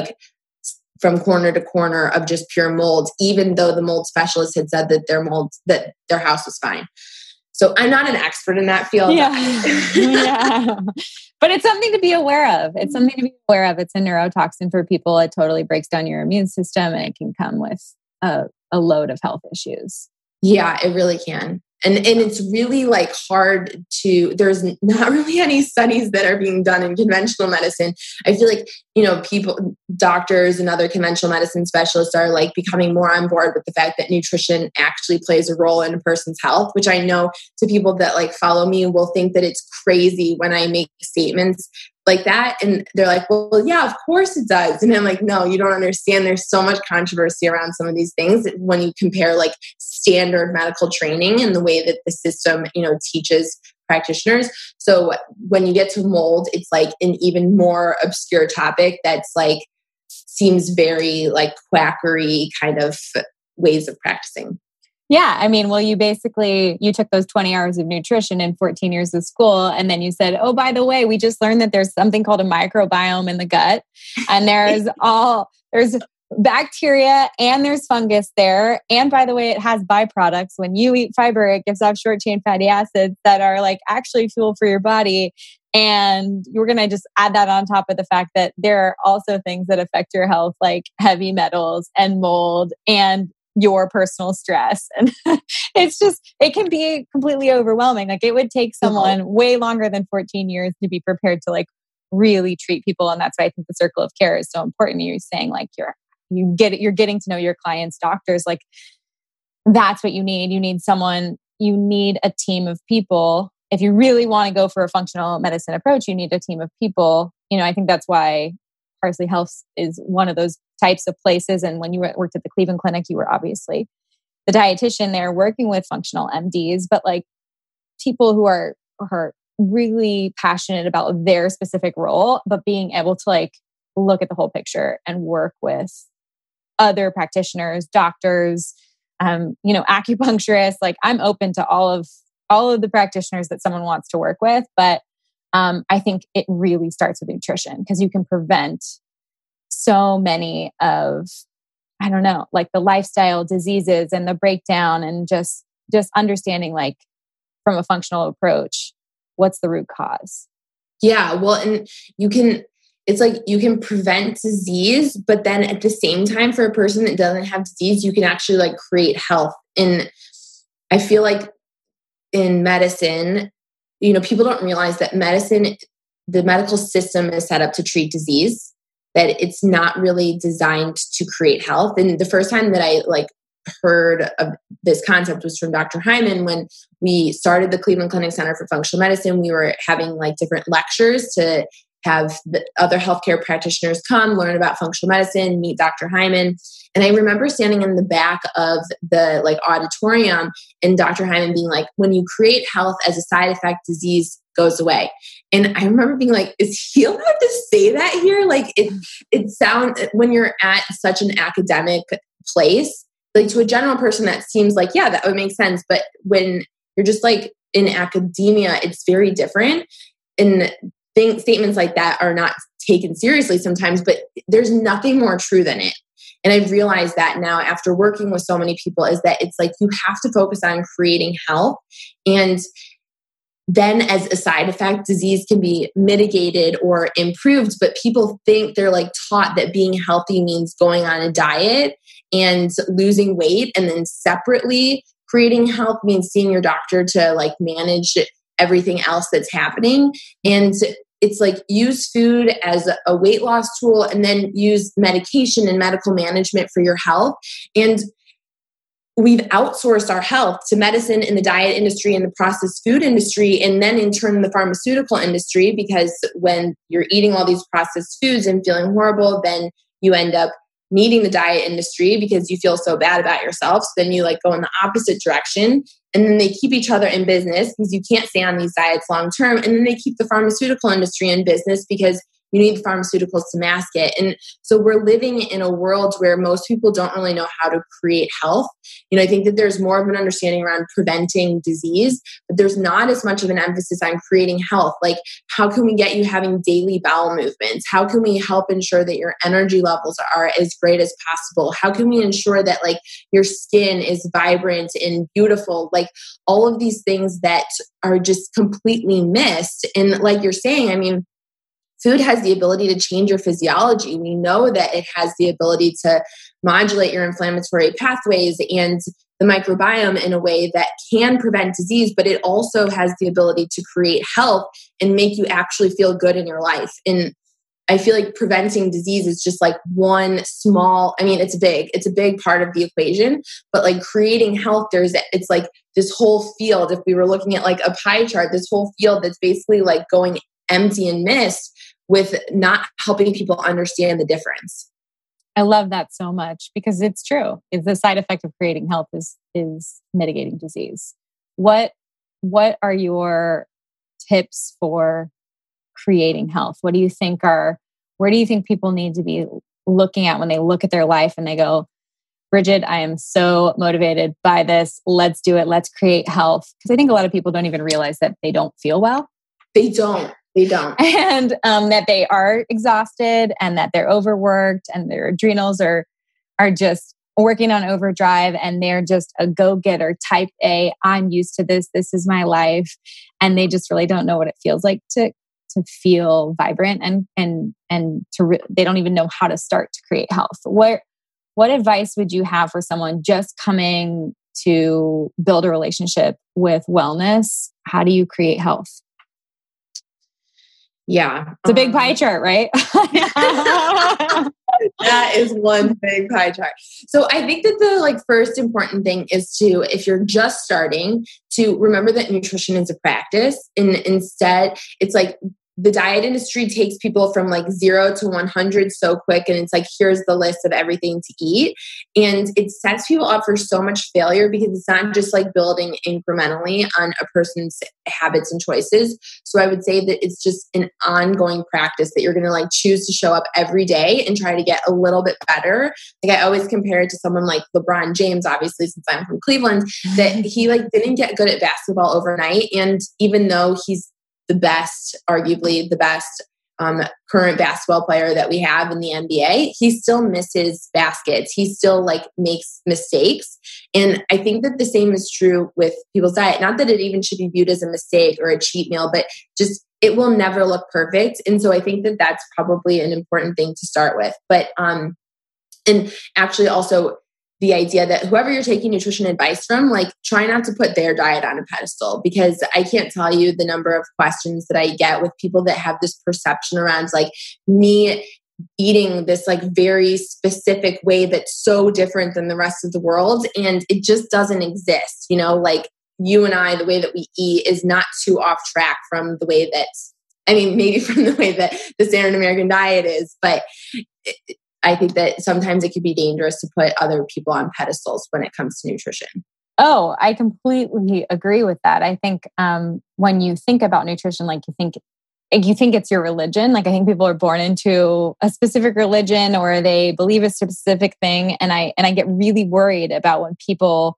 corner to corner of just pure mold, even though the mold specialist had said that their house was fine. So I'm not an expert in that field. Yeah. But it's something to be aware of. It's a neurotoxin for people. It totally breaks down your immune system, and it can come with a load of health issues. Yeah, it really can. And it's really like hard there's not really any studies that are being done in conventional medicine. I feel like, people, doctors and other conventional medicine specialists are like becoming more on board with the fact that nutrition actually plays a role in a person's health, which I know to people that like follow me will think that it's crazy when I make statements like that. And they're like, well, yeah, of course it does. And I'm like, no, you don't understand. There's so much controversy around some of these things when you compare like standard medical training and the way that the system, teaches practitioners. So when you get to mold, it's like an even more obscure topic that's like, seems very like quackery kind of ways of practicing. Yeah. I mean, well, you took those 20 hours of nutrition and 14 years of school. And then you said, oh, by the way, we just learned that there's something called a microbiome in the gut. And there's bacteria and there's fungus there. And by the way, it has byproducts. When you eat fiber, it gives off short chain fatty acids that are like actually fuel for your body. And you're going to just add that on top of the fact that there are also things that affect your health, like heavy metals and mold and your personal stress. And it can be completely overwhelming. Like it would take someone way longer than 14 years to be prepared to like really treat people. And that's why I think the circle of care is so important. You're saying like you're getting to know your clients' doctors. Like that's what you need. You need a team of people. If you really want to go for a functional medicine approach, you need a team of people. I think that's why Parsley Health is one of those types of places. And when you worked at the Cleveland Clinic, you were obviously the dietitian there working with functional MDs, but like people who are really passionate about their specific role, but being able to like look at the whole picture and work with other practitioners, doctors, acupuncturists. Like I'm open to all of the practitioners that someone wants to work with, but I think it really starts with nutrition because you can prevent so many of, I don't know, like the lifestyle diseases and the breakdown and just understanding like from a functional approach, what's the root cause? Yeah. Well, and it's like you can prevent disease, but then at the same time, for a person that doesn't have disease, you can actually like create health. And I feel like in medicine, people don't realize that the medical system is set up to treat disease, that it's not really designed to create health. And the first time that I like heard of this concept was from Dr. Hyman. When we started the Cleveland Clinic Center for Functional Medicine, we were having like different lectures to have the other healthcare practitioners come learn about functional medicine, meet Dr. Hyman. And I remember standing in the back of the like auditorium and Dr. Hyman being like, when you create health as a side effect, disease goes away. And I remember being like, is he allowed to say that here? Like it sounds, when you're at such an academic place, like to a general person that seems like, yeah, that would make sense. But when you're just like in academia, it's very different. And statements like that are not taken seriously sometimes, but there's nothing more true than it. And I've realized that now after working with so many people is that it's like you have to focus on creating health. And then as a side effect, disease can be mitigated or improved. But people think they're like taught that being healthy means going on a diet and losing weight. And then separately creating health means seeing your doctor to like manage everything else that's happening. And it's like use food as a weight loss tool and then use medication and medical management for your health. And we've outsourced our health to medicine in the diet industry and the processed food industry, and then in turn the pharmaceutical industry, because when you're eating all these processed foods and feeling horrible, then you end up needing the diet industry because you feel so bad about yourself. So then you like go in the opposite direction. And then they keep each other in business because you can't stay on these diets long term. And then they keep the pharmaceutical industry in business because you need pharmaceuticals to mask it. And so we're living in a world where most people don't really know how to create health. I think that there's more of an understanding around preventing disease, but there's not as much of an emphasis on creating health. Like, how can we get you having daily bowel movements? How can we help ensure that your energy levels are as great as possible? How can we ensure that like your skin is vibrant and beautiful? Like all of these things that are just completely missed. And like you're saying, I mean, food has the ability to change your physiology. We know that it has the ability to modulate your inflammatory pathways and the microbiome in a way that can prevent disease, but it also has the ability to create health and make you actually feel good in your life. And I feel like preventing disease is just like one small, I mean, it's a big part of the equation, but like creating health, it's like this whole field. If we were looking at like a pie chart, this whole field that's basically like going empty and missed with not helping people understand the difference. I love that so much because it's true. It's the side effect of creating health is mitigating disease. What are your tips for creating health? Where do you think people need to be looking at when they look at their life and they go, Bridget, I am so motivated by this. Let's do it. Let's create health. Because I think a lot of people don't even realize that they don't feel well. They don't. And that they are exhausted and that they're overworked and their adrenals are just working on overdrive and they're just a go-getter, type A. I'm used to this. This is my life. And they just really don't know what it feels like to feel vibrant and they don't even know how to start to create health. What advice would you have for someone just coming to build a relationship with wellness? How do you create health? Yeah. It's a big pie chart, right? That is one big pie chart. So I think that the first important thing is to, if you're just starting, to remember that nutrition is a practice. And instead, it's like the diet industry takes people from 0 to 100 so quick. And it's like, here's the list of everything to eat. And it sets people up for so much failure because it's not just building incrementally on a person's habits and choices. So I would say that it's just an ongoing practice that you're going to choose to show up every day and try to get a little bit better. I always compare it to someone like LeBron James, obviously, since I'm from Cleveland, that he didn't get good at basketball overnight. And even though he's arguably the best current basketball player that we have in the NBA, he still misses baskets. He still makes mistakes. And I think that the same is true with people's diet. Not that it even should be viewed as a mistake or a cheat meal, but just it will never look perfect. And so I think that that's probably an important thing to start with. But and actually also the idea that whoever you're taking nutrition advice from, try not to put their diet on a pedestal, because I can't tell you the number of questions that I get with people that have this perception around me eating this very specific way that's so different than the rest of the world. And it just doesn't exist. You and I, the way that we eat is not too off track from the way that, maybe from the way that the standard American diet is, but I think that sometimes it could be dangerous to put other people on pedestals when it comes to nutrition. Oh, I completely agree with that. I think when you think about nutrition, you think it's your religion. I think people are born into a specific religion or they believe a specific thing. And I get really worried about when people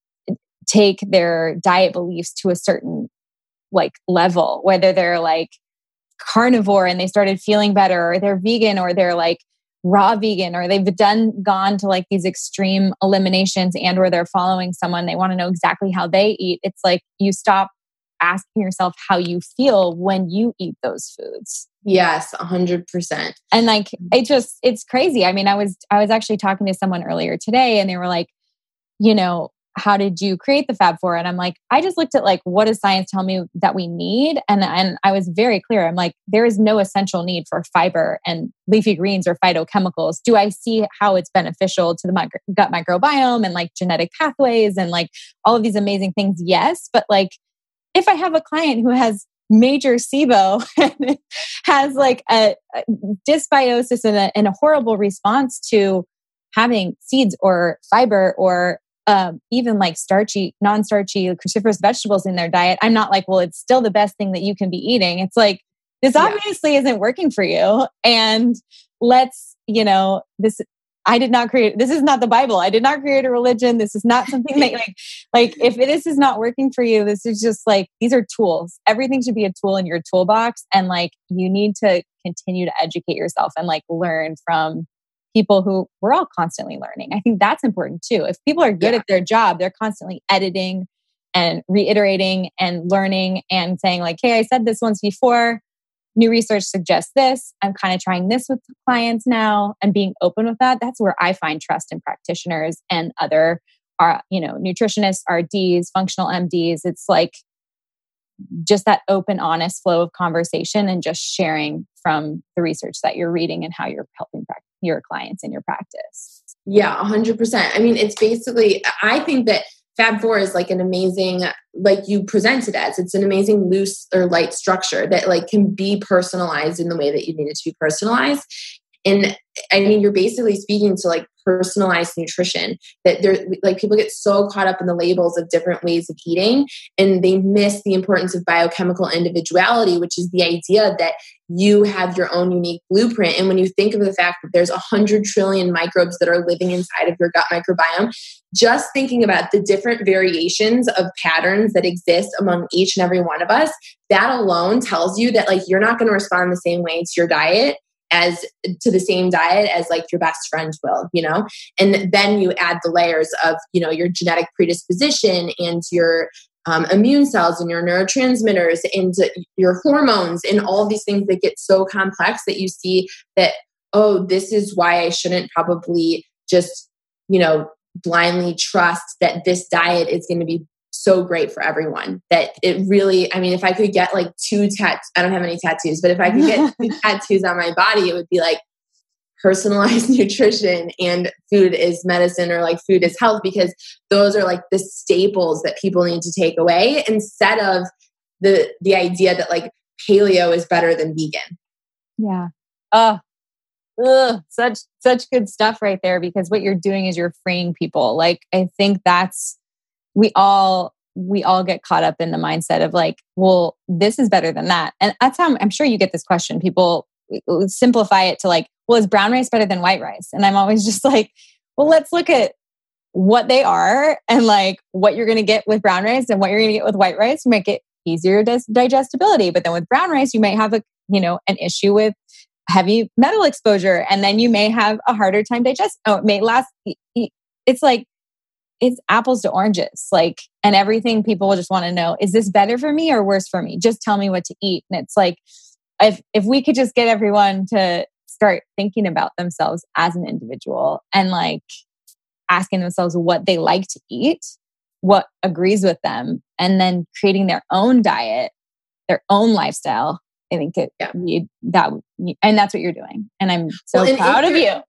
take their diet beliefs to a certain level, whether they're carnivore and they started feeling better, or they're vegan, or they're raw vegan, or they've gone to these extreme eliminations, and or they're following someone, they want to know exactly how they eat. It's you stop asking yourself how you feel when you eat those foods. Yes, 100%. And it's crazy. I was actually talking to someone earlier today and they were how did you create the Fab Four? And I'm I just looked at what does science tell me that we need? And I was very clear. I'm there is no essential need for fiber and leafy greens or phytochemicals. Do I see how it's beneficial to the gut microbiome and genetic pathways and all of these amazing things? Yes. But if I have a client who has major SIBO and has a dysbiosis and a horrible response to having seeds or fiber or even starchy, non-starchy, cruciferous vegetables in their diet, I'm not well, it's still the best thing that you can be eating. It's this obviously isn't working for you. And let's, I did not create, this is not the Bible. I did not create a religion. This is not something that if this is not working for you, this is just these are tools. Everything should be a tool in your toolbox. And you need to continue to educate yourself and learn from people who we're all constantly learning. I think that's important too. If people are good at their job, they're constantly editing and reiterating and learning and saying hey, I said this once before. New research suggests this. I'm kind of trying this with clients now and being open with that. That's where I find trust in practitioners and other our, nutritionists, RDs, functional MDs. It's like just that open, honest flow of conversation and just sharing from the research that you're reading and how you're helping your clients in your practice. Yeah, 100%. I mean, it's basically, I think that Fab4 is like an amazing, like you present it as, it's an amazing loose or light structure that like can be personalized in the way that you need it to be personalized. And I mean, you're basically speaking to like personalized nutrition, that there, like people get so caught up in the labels of different ways of eating and they miss the importance of biochemical individuality, which is the idea that you have your own unique blueprint. And when you think of the fact that there's 100 trillion microbes that are living inside of your gut microbiome, just thinking about the different variations of patterns that exist among each and every one of us, that alone tells you that like you're not going to respond the same way to your diet as to the same diet as like your best friend will, and then you add the layers of, your genetic predisposition and your immune cells and your neurotransmitters and your hormones and all of these things that get so complex that you see that, oh, this is why I shouldn't probably just, blindly trust that this diet is going to be so great for everyone. That it really, I mean, if I could get like 2 tattoos, I don't have any tattoos, but if I could get 2 tattoos on my body, it would be like personalized nutrition and food is medicine, or like food is health, because those are like the staples that people need to take away instead of the idea that like paleo is better than vegan. Yeah. Such good stuff right there, because what you're doing is you're freeing people. Like, I think that's, we all get caught up in the mindset of like, well, this is better than that. And that's how I'm sure you get this question. People simplify it to like, well, is brown rice better than white rice? And I'm always just like, well, let's look at what they are and like what you're going to get with brown rice and what you're going to get with white rice. You might get easier digestibility, but then with brown rice, you might have an issue with heavy metal exposure, and then you may have a harder time digest. Oh, it may last. It's like, it's apples to oranges, like, and everything people will just want to know, is this better for me or worse for me? Just tell me what to eat. And it's like, if we could just get everyone to start thinking about themselves as an individual and like asking themselves what they like to eat, what agrees with them, and then creating their own diet, their own lifestyle. I think and that's what you're doing. And I'm so proud of you.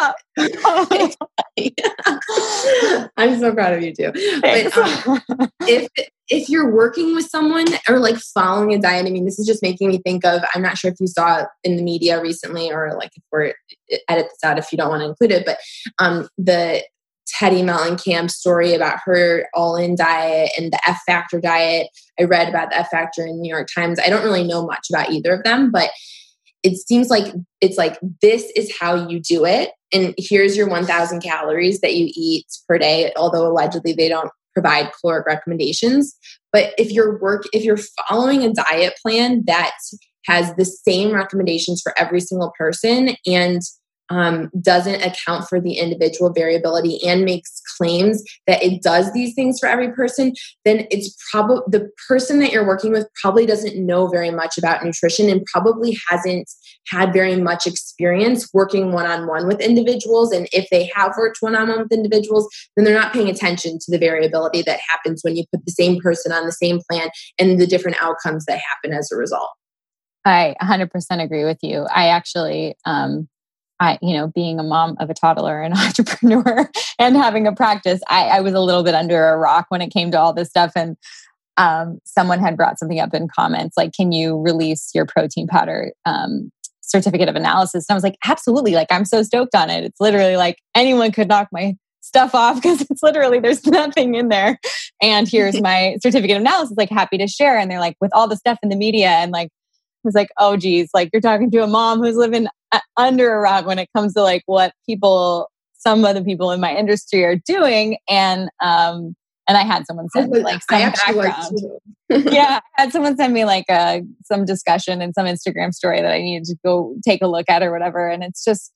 I'm so proud of you too. But if you're working with someone or like following a diet, I mean, this is just making me think of, I'm not sure if you saw it in the media recently, or like if we're edit this out if you don't want to include it, but the Teddy Mellencamp story about her all-in diet and the F Factor diet. I read about the F Factor in the New York Times. I don't really know much about either of them, but it seems like it's like, this is how you do it. And here's your 1,000 calories that you eat per day, although allegedly they don't provide caloric recommendations. But if you're following a diet plan that has the same recommendations for every single person and doesn't account for the individual variability and makes claims that it does these things for every person, then it's probably the person that you're working with probably doesn't know very much about nutrition and probably hasn't had very much experience working one-on-one with individuals. And if they have worked one-on-one with individuals, then they're not paying attention to the variability that happens when you put the same person on the same plan and the different outcomes that happen as a result. I 100% agree with you. I actually, being a mom of a toddler and entrepreneur and having a practice, I was a little bit under a rock when it came to all this stuff. And someone had brought something up in comments, like, can you release your protein powder certificate of analysis? And I was like, absolutely. Like, I'm so stoked on it. It's literally like anyone could knock my stuff off because it's literally, there's nothing in there. And here's my certificate of analysis, like, happy to share. And they're like, with all the stuff in the media, and like, I was like, oh geez, like, you're talking to a mom who's living under a rock when it comes to like what some other people in my industry are doing. And I had someone send me like some background. Yeah, I had someone send me like some discussion and some Instagram story that I needed to go take a look at or whatever. And it's just,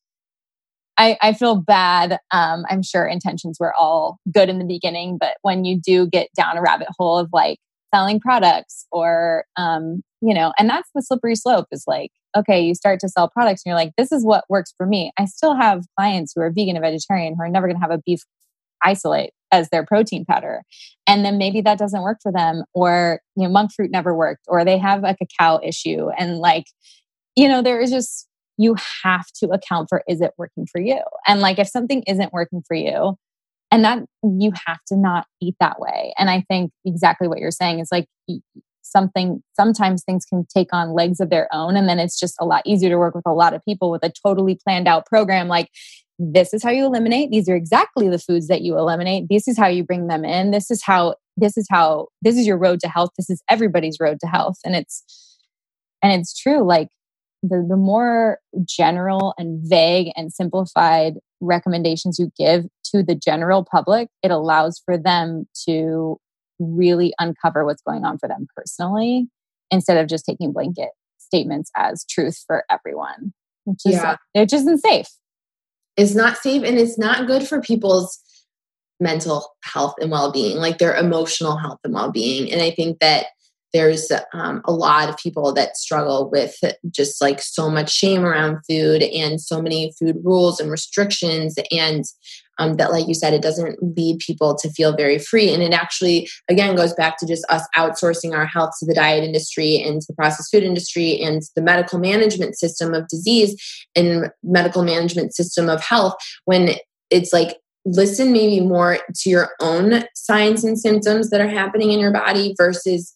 I feel bad. I'm sure intentions were all good in the beginning, but when you do get down a rabbit hole of like selling products or, and that's the slippery slope, is like, okay, you start to sell products and you're like, this is what works for me. I still have clients who are vegan and vegetarian who are never going to have a beef isolate as their protein powder. And then maybe that doesn't work for them, or, monk fruit never worked, or they have a cacao issue. And there is just, you have to account for, is it working for you? And if something isn't working for you, and that you have to not eat that way. And I think exactly what you're saying is sometimes things can take on legs of their own. And then it's just a lot easier to work with a lot of people with a totally planned out program. This is how you eliminate. These are exactly the foods that you eliminate. This is how you bring them in. This is your road to health. This is everybody's road to health. And it's true. The more general and vague and simplified recommendations you give to the general public, it allows for them to really uncover what's going on for them personally, instead of just taking blanket statements as truth for everyone. It just isn't safe. It's not safe, and it's not good for people's mental health and well-being, their emotional health and well-being. And I think that there's a lot of people that struggle with just so much shame around food and so many food rules and restrictions, and that, like you said, it doesn't lead people to feel very free. And it actually, again, goes back to just us outsourcing our health to the diet industry and to the processed food industry and the medical management system of disease and medical management system of health, when it's listen maybe more to your own signs and symptoms that are happening in your body versus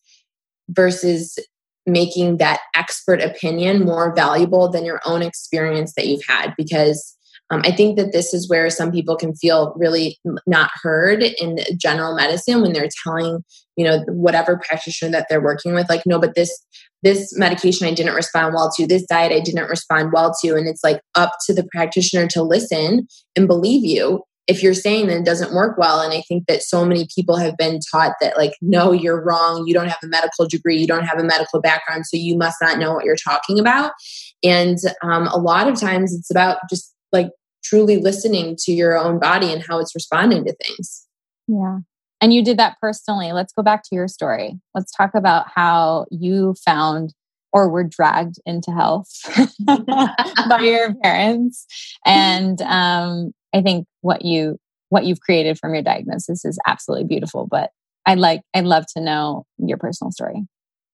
making that expert opinion more valuable than your own experience that you've had. Because I think that this is where some people can feel really not heard in general medicine when they're telling, whatever practitioner that they're working with, no, but this medication I didn't respond well to, this diet I didn't respond well to. And it's up to the practitioner to listen and believe you if you're saying that it doesn't work well. And I think that so many people have been taught that no, you're wrong. You don't have a medical degree. You don't have a medical background. So you must not know what you're talking about. And a lot of times it's about just truly listening to your own body and how it's responding to things. Yeah. And you did that personally. Let's go back to your story. Let's talk about how you found or were dragged into health by your parents. And I think what you've created from your diagnosis is absolutely beautiful, but I'd love to know your personal story.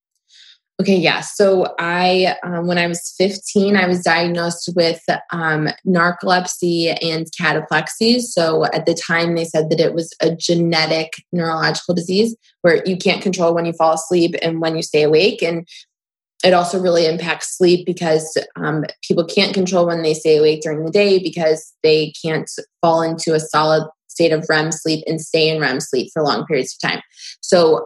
Okay, yeah. So when I was 15, I was diagnosed with narcolepsy and cataplexy. So at the time, they said that it was a genetic neurological disease where you can't control when you fall asleep and when you stay awake. And it also really impacts sleep because people can't control when they stay awake during the day because they can't fall into a solid state of REM sleep and stay in REM sleep for long periods of time. So,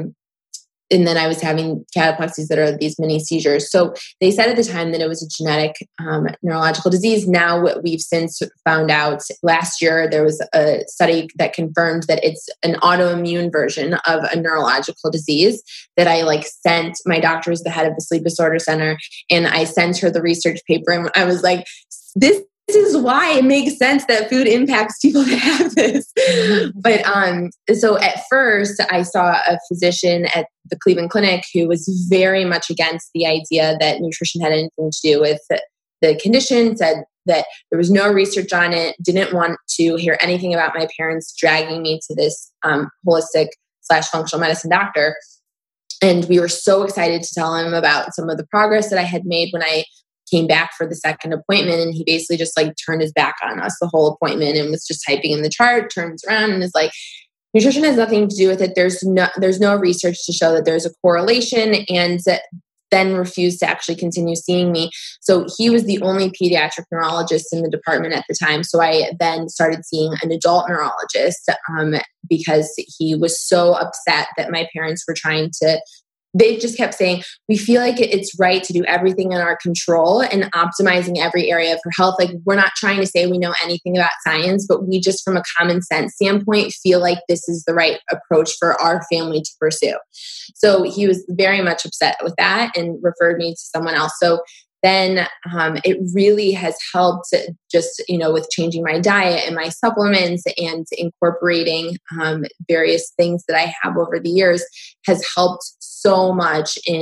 and then I was having cataplexies that are these mini seizures. So they said at the time that it was a genetic neurological disease. Now what we've since found out, last year there was a study that confirmed that it's an autoimmune version of a neurological disease that I sent. My doctor is the head of the Sleep Disorder Center, and I sent her the research paper, and I was like, this is why it makes sense that food impacts people that have this. But so at first I saw a physician at the Cleveland Clinic who was very much against the idea that nutrition had anything to do with the condition, said that there was no research on it, didn't want to hear anything about my parents dragging me to this holistic/functional medicine doctor. And we were so excited to tell him about some of the progress that I had made when I came back for the second appointment, and he basically just turned his back on us the whole appointment and was just typing in the chart, turns around and is like, nutrition has nothing to do with it. There's no research to show that there's a correlation, and then refused to actually continue seeing me. So he was the only pediatric neurologist in the department at the time. So I then started seeing an adult neurologist because he was so upset that my parents were they just kept saying, we feel like it's right to do everything in our control and optimizing every area of her health. We're not trying to say we know anything about science, but we just from a common sense standpoint feel like this is the right approach for our family to pursue. So he was very much upset with that and referred me to someone else. So then it really has helped just, with changing my diet and my supplements and incorporating various things that I have over the years has helped so much in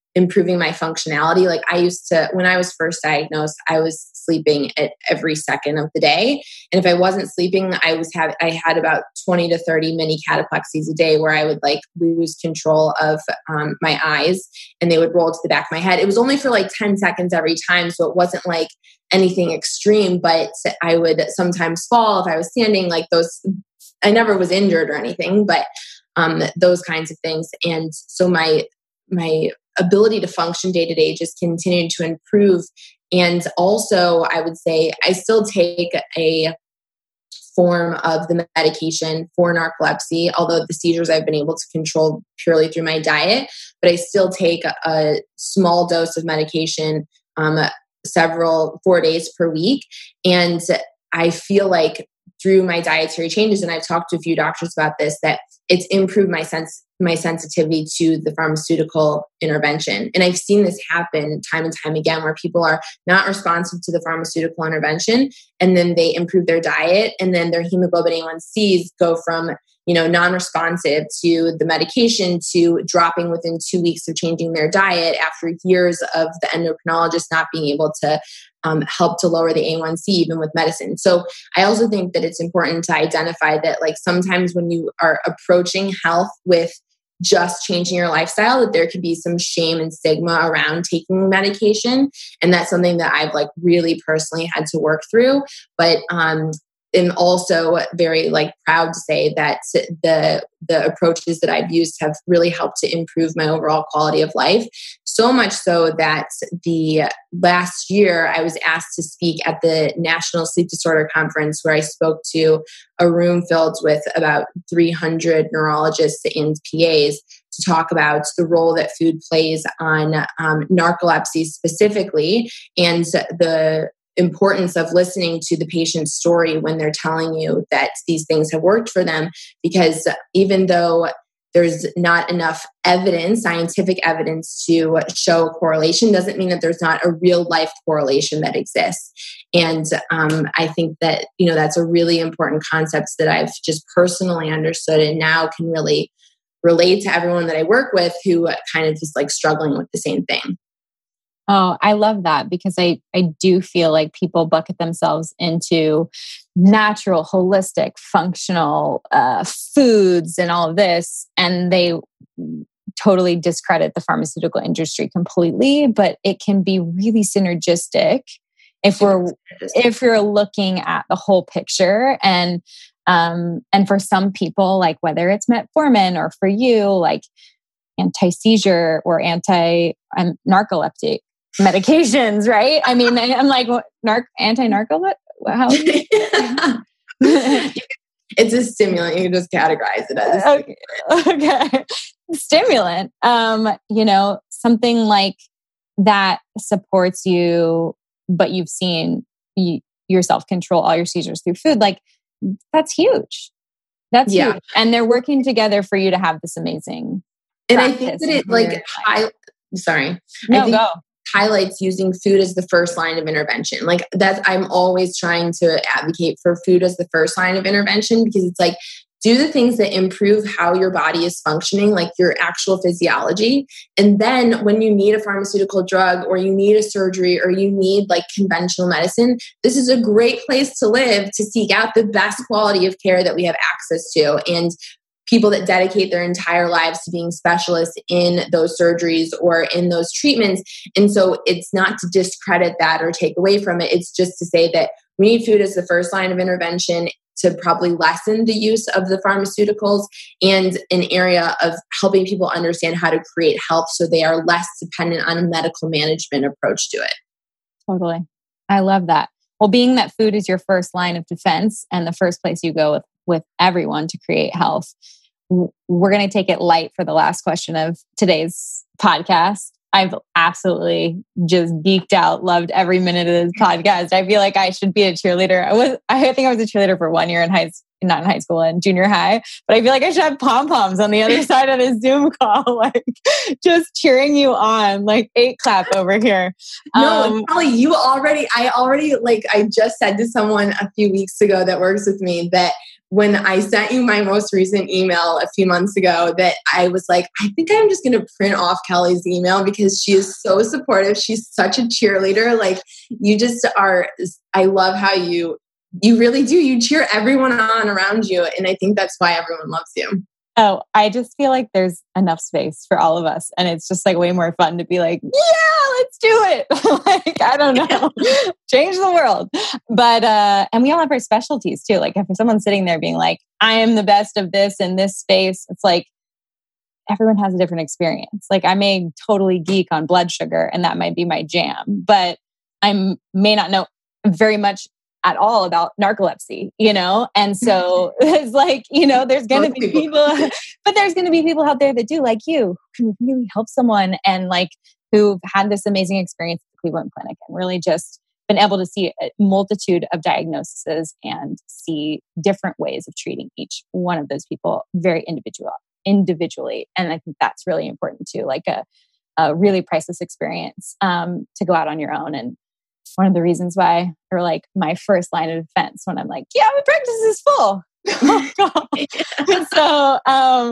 improving my functionality. Like I used to, when I was first diagnosed, I was sleeping at every second of the day. And if I wasn't sleeping, I had about 20 to 30 mini cataplexies a day where I would like lose control of my eyes and they would roll to the back of my head. It was only for like 10 seconds every time. So it wasn't like anything extreme, but I would sometimes fall if I was standing, like those. I never was injured or anything, but those kinds of things. And so my ability to function day to day just continued to improve. And also, I would say I still take a form of the medication for narcolepsy, although the seizures I've been able to control purely through my diet, but I still take a small dose of medication 4 days per week. And I feel like through my dietary changes, and I've talked to a few doctors about this, that it's improved my sensitivity to the pharmaceutical intervention. And I've seen this happen time and time again where people are not responsive to the pharmaceutical intervention and then they improve their diet and then their hemoglobin A1Cs go from, non-responsive to the medication to dropping within 2 weeks of changing their diet after years of the endocrinologist not being able to help to lower the A1C even with medicine. So I also think that it's important to identify that like sometimes when you are approaching health with just changing your lifestyle, that there could be some shame and stigma around taking medication. And that's something that I've like really personally had to work through. But I'm also very like proud to say that the approaches that I've used have really helped to improve my overall quality of life. So much so that the last year I was asked to speak at the National Sleep Disorder Conference, where I spoke to a room filled with about 300 neurologists and PAs to talk about the role that food plays on narcolepsy specifically, and the importance of listening to the patient's story when they're telling you that these things have worked for them. Because even though there's not enough evidence, scientific evidence to show a correlation, doesn't mean that there's not a real life correlation that exists. And I think that, that's a really important concept that I've just personally understood and now can really relate to everyone that I work with who kind of is like struggling with the same thing. Oh, I love that because I do feel like people bucket themselves into natural, holistic, functional foods and all of this, and they totally discredit the pharmaceutical industry completely. But it can be really synergistic if you're looking at the whole picture. And for some people, like whether it's metformin or for you, like anti-seizure or anti-narcoleptic medications, right? I mean, I'm like, anti-narcoleptic? How? It's a stimulant. You can just categorize it as a stimulant. Okay. Stimulant. Something like that supports you, but you've seen yourself control all your seizures through food. Like, that's huge. That's huge. And they're working together for you to have this amazing And I think that it highlights using food as the first line of intervention. Like I'm always trying to advocate for food as the first line of intervention, because it's like, do the things that improve how your body is functioning, like your actual physiology. And then when you need a pharmaceutical drug or you need a surgery or you need like conventional medicine, this is a great place to live to seek out the best quality of care that we have access to. And people that dedicate their entire lives to being specialists in those surgeries or in those treatments. And so it's not to discredit that or take away from it. It's just to say that we need food as the first line of intervention to probably lessen the use of the pharmaceuticals, and an area of helping people understand how to create health so they are less dependent on a medical management approach to it. Totally. I love that. Well, being that food is your first line of defense and the first place you go with everyone to create health, we're going to take it light for the last question of today's podcast. I've absolutely just geeked out, loved every minute of this podcast. I feel like I should be a cheerleader. I think I was a cheerleader for 1 year not in high school and junior high, but I feel like I should have pom-poms on the other side of this Zoom call, like just cheering you on, like 8 clap over here. No, Holly, I just said to someone a few weeks ago that works with me that when I sent you my most recent email a few months ago that I was like, I think I'm just going to print off Kelly's email because she is so supportive. She's such a cheerleader. Like you just are, I love how you really do. You cheer everyone on around you. And I think that's why everyone loves you. Oh, I just feel like there's enough space for all of us. And it's just like way more fun to be like, yeah, let's do it. Like, I don't know, change the world. But, and we all have our specialties too. Like if someone's sitting there being like, I am the best of this in this space, it's like, everyone has a different experience. Like I may totally geek on blood sugar and that might be my jam, but I may not know very much at all about narcolepsy, And so it's like, there's going to be people, but there's going to be people out there that do like you, who can really help someone and like who've had this amazing experience at the Cleveland Clinic and really just been able to see a multitude of diagnoses and see different ways of treating each one of those people very individually. And I think that's really important too, like a really priceless experience to go out on your own. And one of the reasons why, or like my first line of defense when I'm like, yeah, my practice is full. So,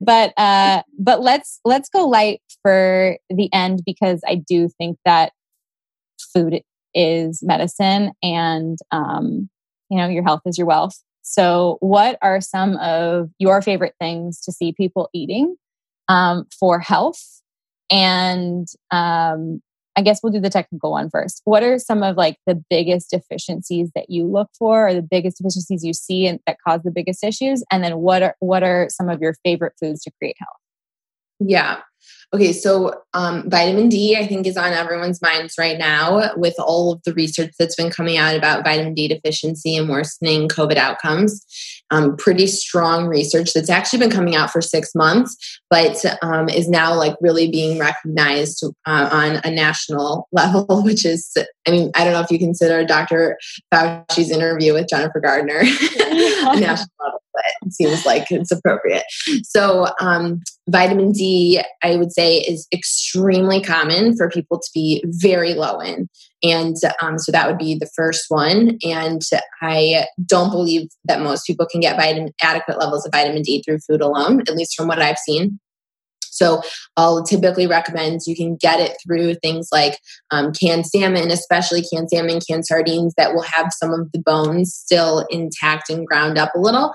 but let's go light for the end because I do think that food is medicine and, your health is your wealth. So what are some of your favorite things to see people eating, for health? And, I guess we'll do the technical one first. What are some of like the biggest deficiencies that you look for or the biggest deficiencies you see and that cause the biggest issues? And then what are some of your favorite foods to create health? Yeah. Okay. So, vitamin D, I think is on everyone's minds right now with all of the research that's been coming out about vitamin D deficiency and worsening COVID outcomes. Pretty strong research that's actually been coming out for 6 months, but is now like really being recognized on a national level, which is, I don't know if you consider Dr. Fauci's interview with Jennifer Gardner a national level, but it seems like it's appropriate. So vitamin D, I would say, is extremely common for people to be very low in. And so that would be the first one. And I don't believe that most people can get adequate levels of vitamin D through food alone, at least from what I've seen. So I'll typically recommend you can get it through things like canned salmon, especially canned salmon, canned sardines that will have some of the bones still intact and ground up a little.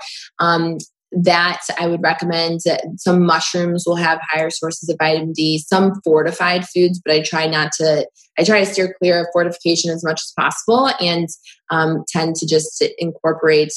That I would recommend. Some mushrooms will have higher sources of vitamin D, some fortified foods, but I try to steer clear of fortification as much as possible and tend to just incorporate,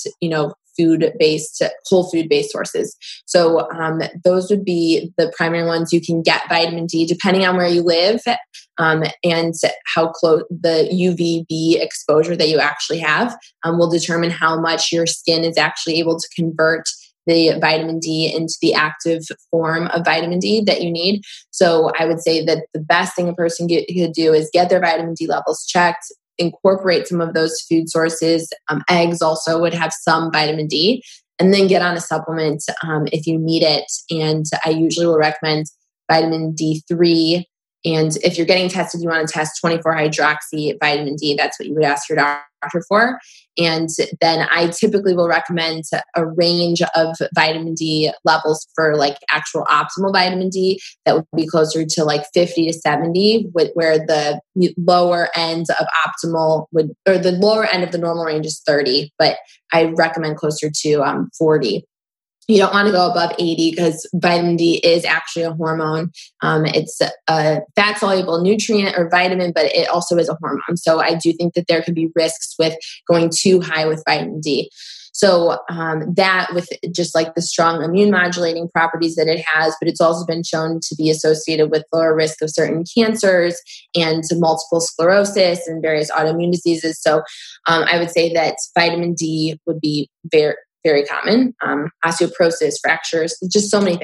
whole food based sources. So those would be the primary ones. You can get vitamin D depending on where you live and how close the UVB exposure that you actually have will determine how much your skin is actually able to convert the vitamin D into the active form of vitamin D that you need. So I would say that the best thing a person could do is get their vitamin D levels checked, incorporate some of those food sources. Eggs also would have some vitamin D, and then get on a supplement if you need it. And I usually will recommend vitamin D3. And if you're getting tested, you want to test 24-hydroxy vitamin D. That's what you would ask your doctor for. And then I typically will recommend a range of vitamin D levels for like actual optimal vitamin D that would be closer to like 50 to 70, where the lower end of optimal or the lower end of the normal range is 30, but I recommend closer to 40. You don't want to go above 80 because vitamin D is actually a hormone. It's a fat-soluble nutrient or vitamin, but it also is a hormone. So I do think that there could be risks with going too high with vitamin D. So that with just like the strong immune modulating properties that it has, but it's also been shown to be associated with lower risk of certain cancers and multiple sclerosis and various autoimmune diseases. So I would say that vitamin D would be very, very common. Osteoporosis, fractures, just so many things.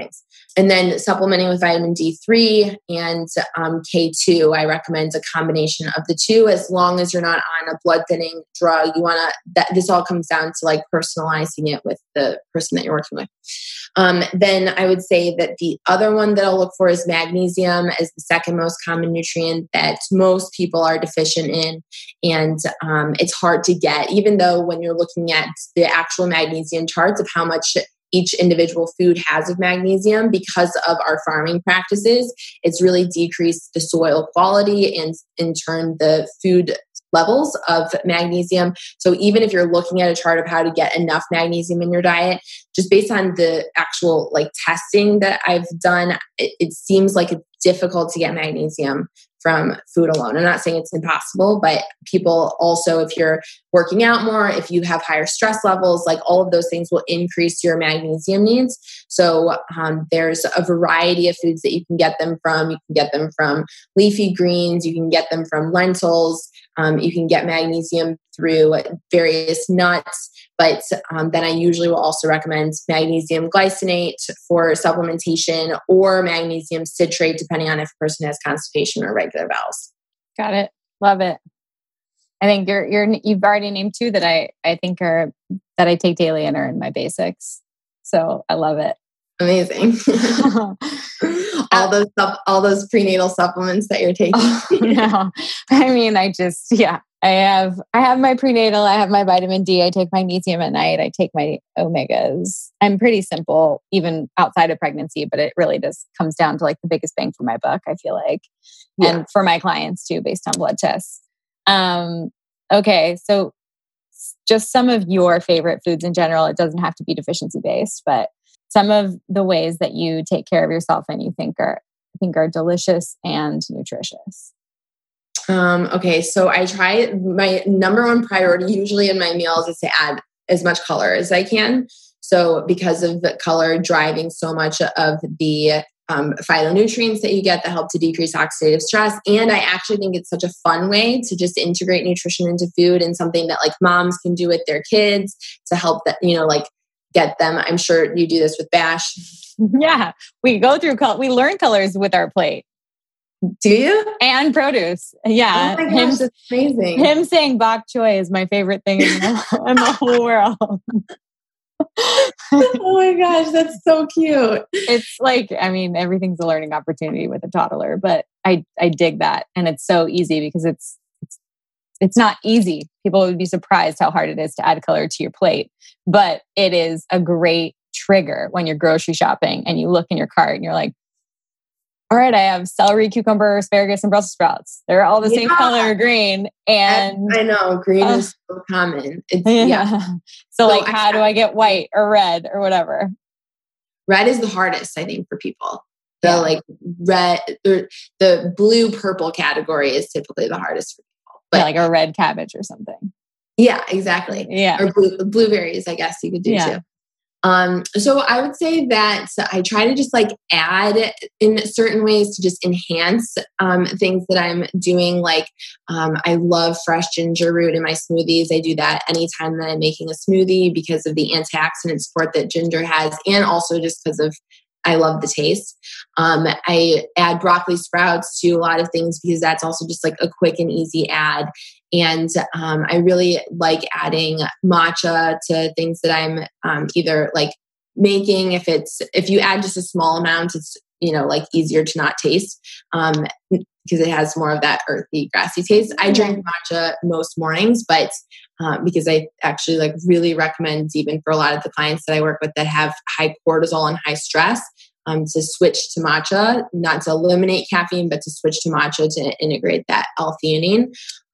And then supplementing with vitamin D3 and K2, I recommend a combination of the two. As long as you're not on a blood thinning drug, you want to. This all comes down to like personalizing it with the person that you're working with. Then I would say that the other one that I'll look for is magnesium, as the second most common nutrient that most people are deficient in, and it's hard to get. Even though when you're looking at the actual magnesium charts of how much each individual food has of magnesium, because of our farming practices, it's really decreased the soil quality and in turn the food levels of magnesium. So even if you're looking at a chart of how to get enough magnesium in your diet, just based on the actual like testing that I've done, it seems like it's difficult to get magnesium from food alone. I'm not saying it's impossible, but people also, if you're working out more, if you have higher stress levels, like all of those things will increase your magnesium needs. So there's a variety of foods that you can get them from. You can get them from leafy greens. You can get them from lentils. You can get magnesium through various nuts. But then I usually will also recommend magnesium glycinate for supplementation or magnesium citrate, depending on if a person has constipation or regular bowels. Got it. Love it. I think you've already named two that I think are that I take daily and are in my basics. So I love it. Amazing. all those prenatal supplements that you're taking. No, I mean, I have my prenatal, I have my vitamin D, I take magnesium at night, I take my omegas. I'm pretty simple, even outside of pregnancy, but it really just comes down to like the biggest bang for my buck, I feel like. Yeah. And for my clients too, based on blood tests. Okay. So just some of your favorite foods in general. It doesn't have to be deficiency based, but some of the ways that you take care of yourself and you think are delicious and nutritious. Okay, so I try, my number one priority usually in my meals is to add as much color as I can. So because of the color driving so much of the phytonutrients that you get that help to decrease oxidative stress. And I actually think it's such a fun way to just integrate nutrition into food, and something that like moms can do with their kids to help that, like get them. I'm sure you do this with Bash. Yeah, we go through we learn colors with our plate. Do you? And produce. Yeah. Oh my gosh, that's amazing. Him saying bok choy is my favorite thing in the whole world. Oh my gosh, that's so cute. It's like, I mean, everything's a learning opportunity with a toddler, but I dig that. And it's so easy because it's not easy. People would be surprised how hard it is to add color to your plate, but it is a great trigger when you're grocery shopping and you look in your cart and you're like, all right, I have celery, cucumber, asparagus, and Brussels sprouts. They're all the same color, green. And I know green is so common. So like, how do I get white or red or whatever? Red is the hardest, I think, for people. Like red, or the blue purple category is typically the hardest for people. But like a red cabbage or something. Yeah, exactly. Yeah, or blueberries, I guess you could do too. So I would say that I try to just like add in certain ways to just enhance things that I'm doing. Like I love fresh ginger root in my smoothies. I do that anytime that I'm making a smoothie because of the antioxidant support that ginger has, and also just because of I love the taste. I add broccoli sprouts to a lot of things because that's also just like a quick and easy add. And I really like adding matcha to things that I'm either like making. If you add just a small amount, it's like easier to not taste because it has more of that earthy, grassy taste. I drink matcha most mornings, but because I actually like really recommend, even for a lot of the clients that I work with that have high cortisol and high stress, to switch to matcha, not to eliminate caffeine, but to switch to matcha to integrate that L-theanine.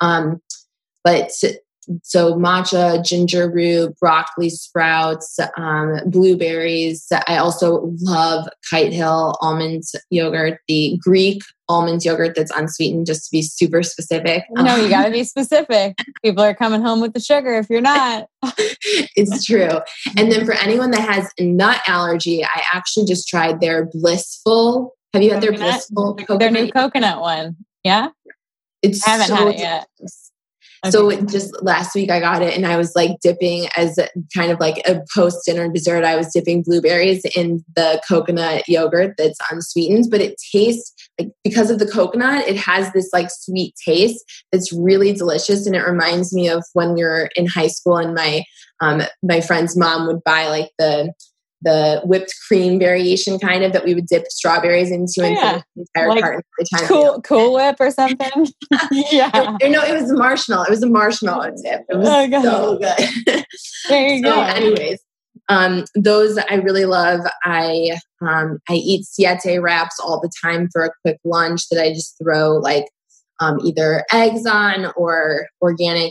So matcha, ginger root, broccoli sprouts, blueberries. I also love Kite Hill almond yogurt, the Greek almond yogurt that's unsweetened, just to be super specific. No, you got to be specific. People are coming home with the sugar if you're not. It's true. And then for anyone that has a nut allergy, I actually just tried their Blissful. Have you had their Blissful coconut? Their new coconut one. Yeah? I haven't had it yet. So just last week I got it and I was like dipping as kind of like a post dinner dessert. I was dipping blueberries in the coconut yogurt that's unsweetened, but it tastes like, because of the coconut, it has this like sweet taste that's really delicious. And it reminds me of when we were in high school and my friend's mom would buy like the whipped cream variation kind of that we would dip strawberries into and fill the entire like carton at the time. Cool Whip or something. Yeah. No, it was a marshmallow. It was a marshmallow dip. It was so good. There you go. Anyways, those I really love. I eat siete wraps all the time for a quick lunch that I just throw like either eggs on or organic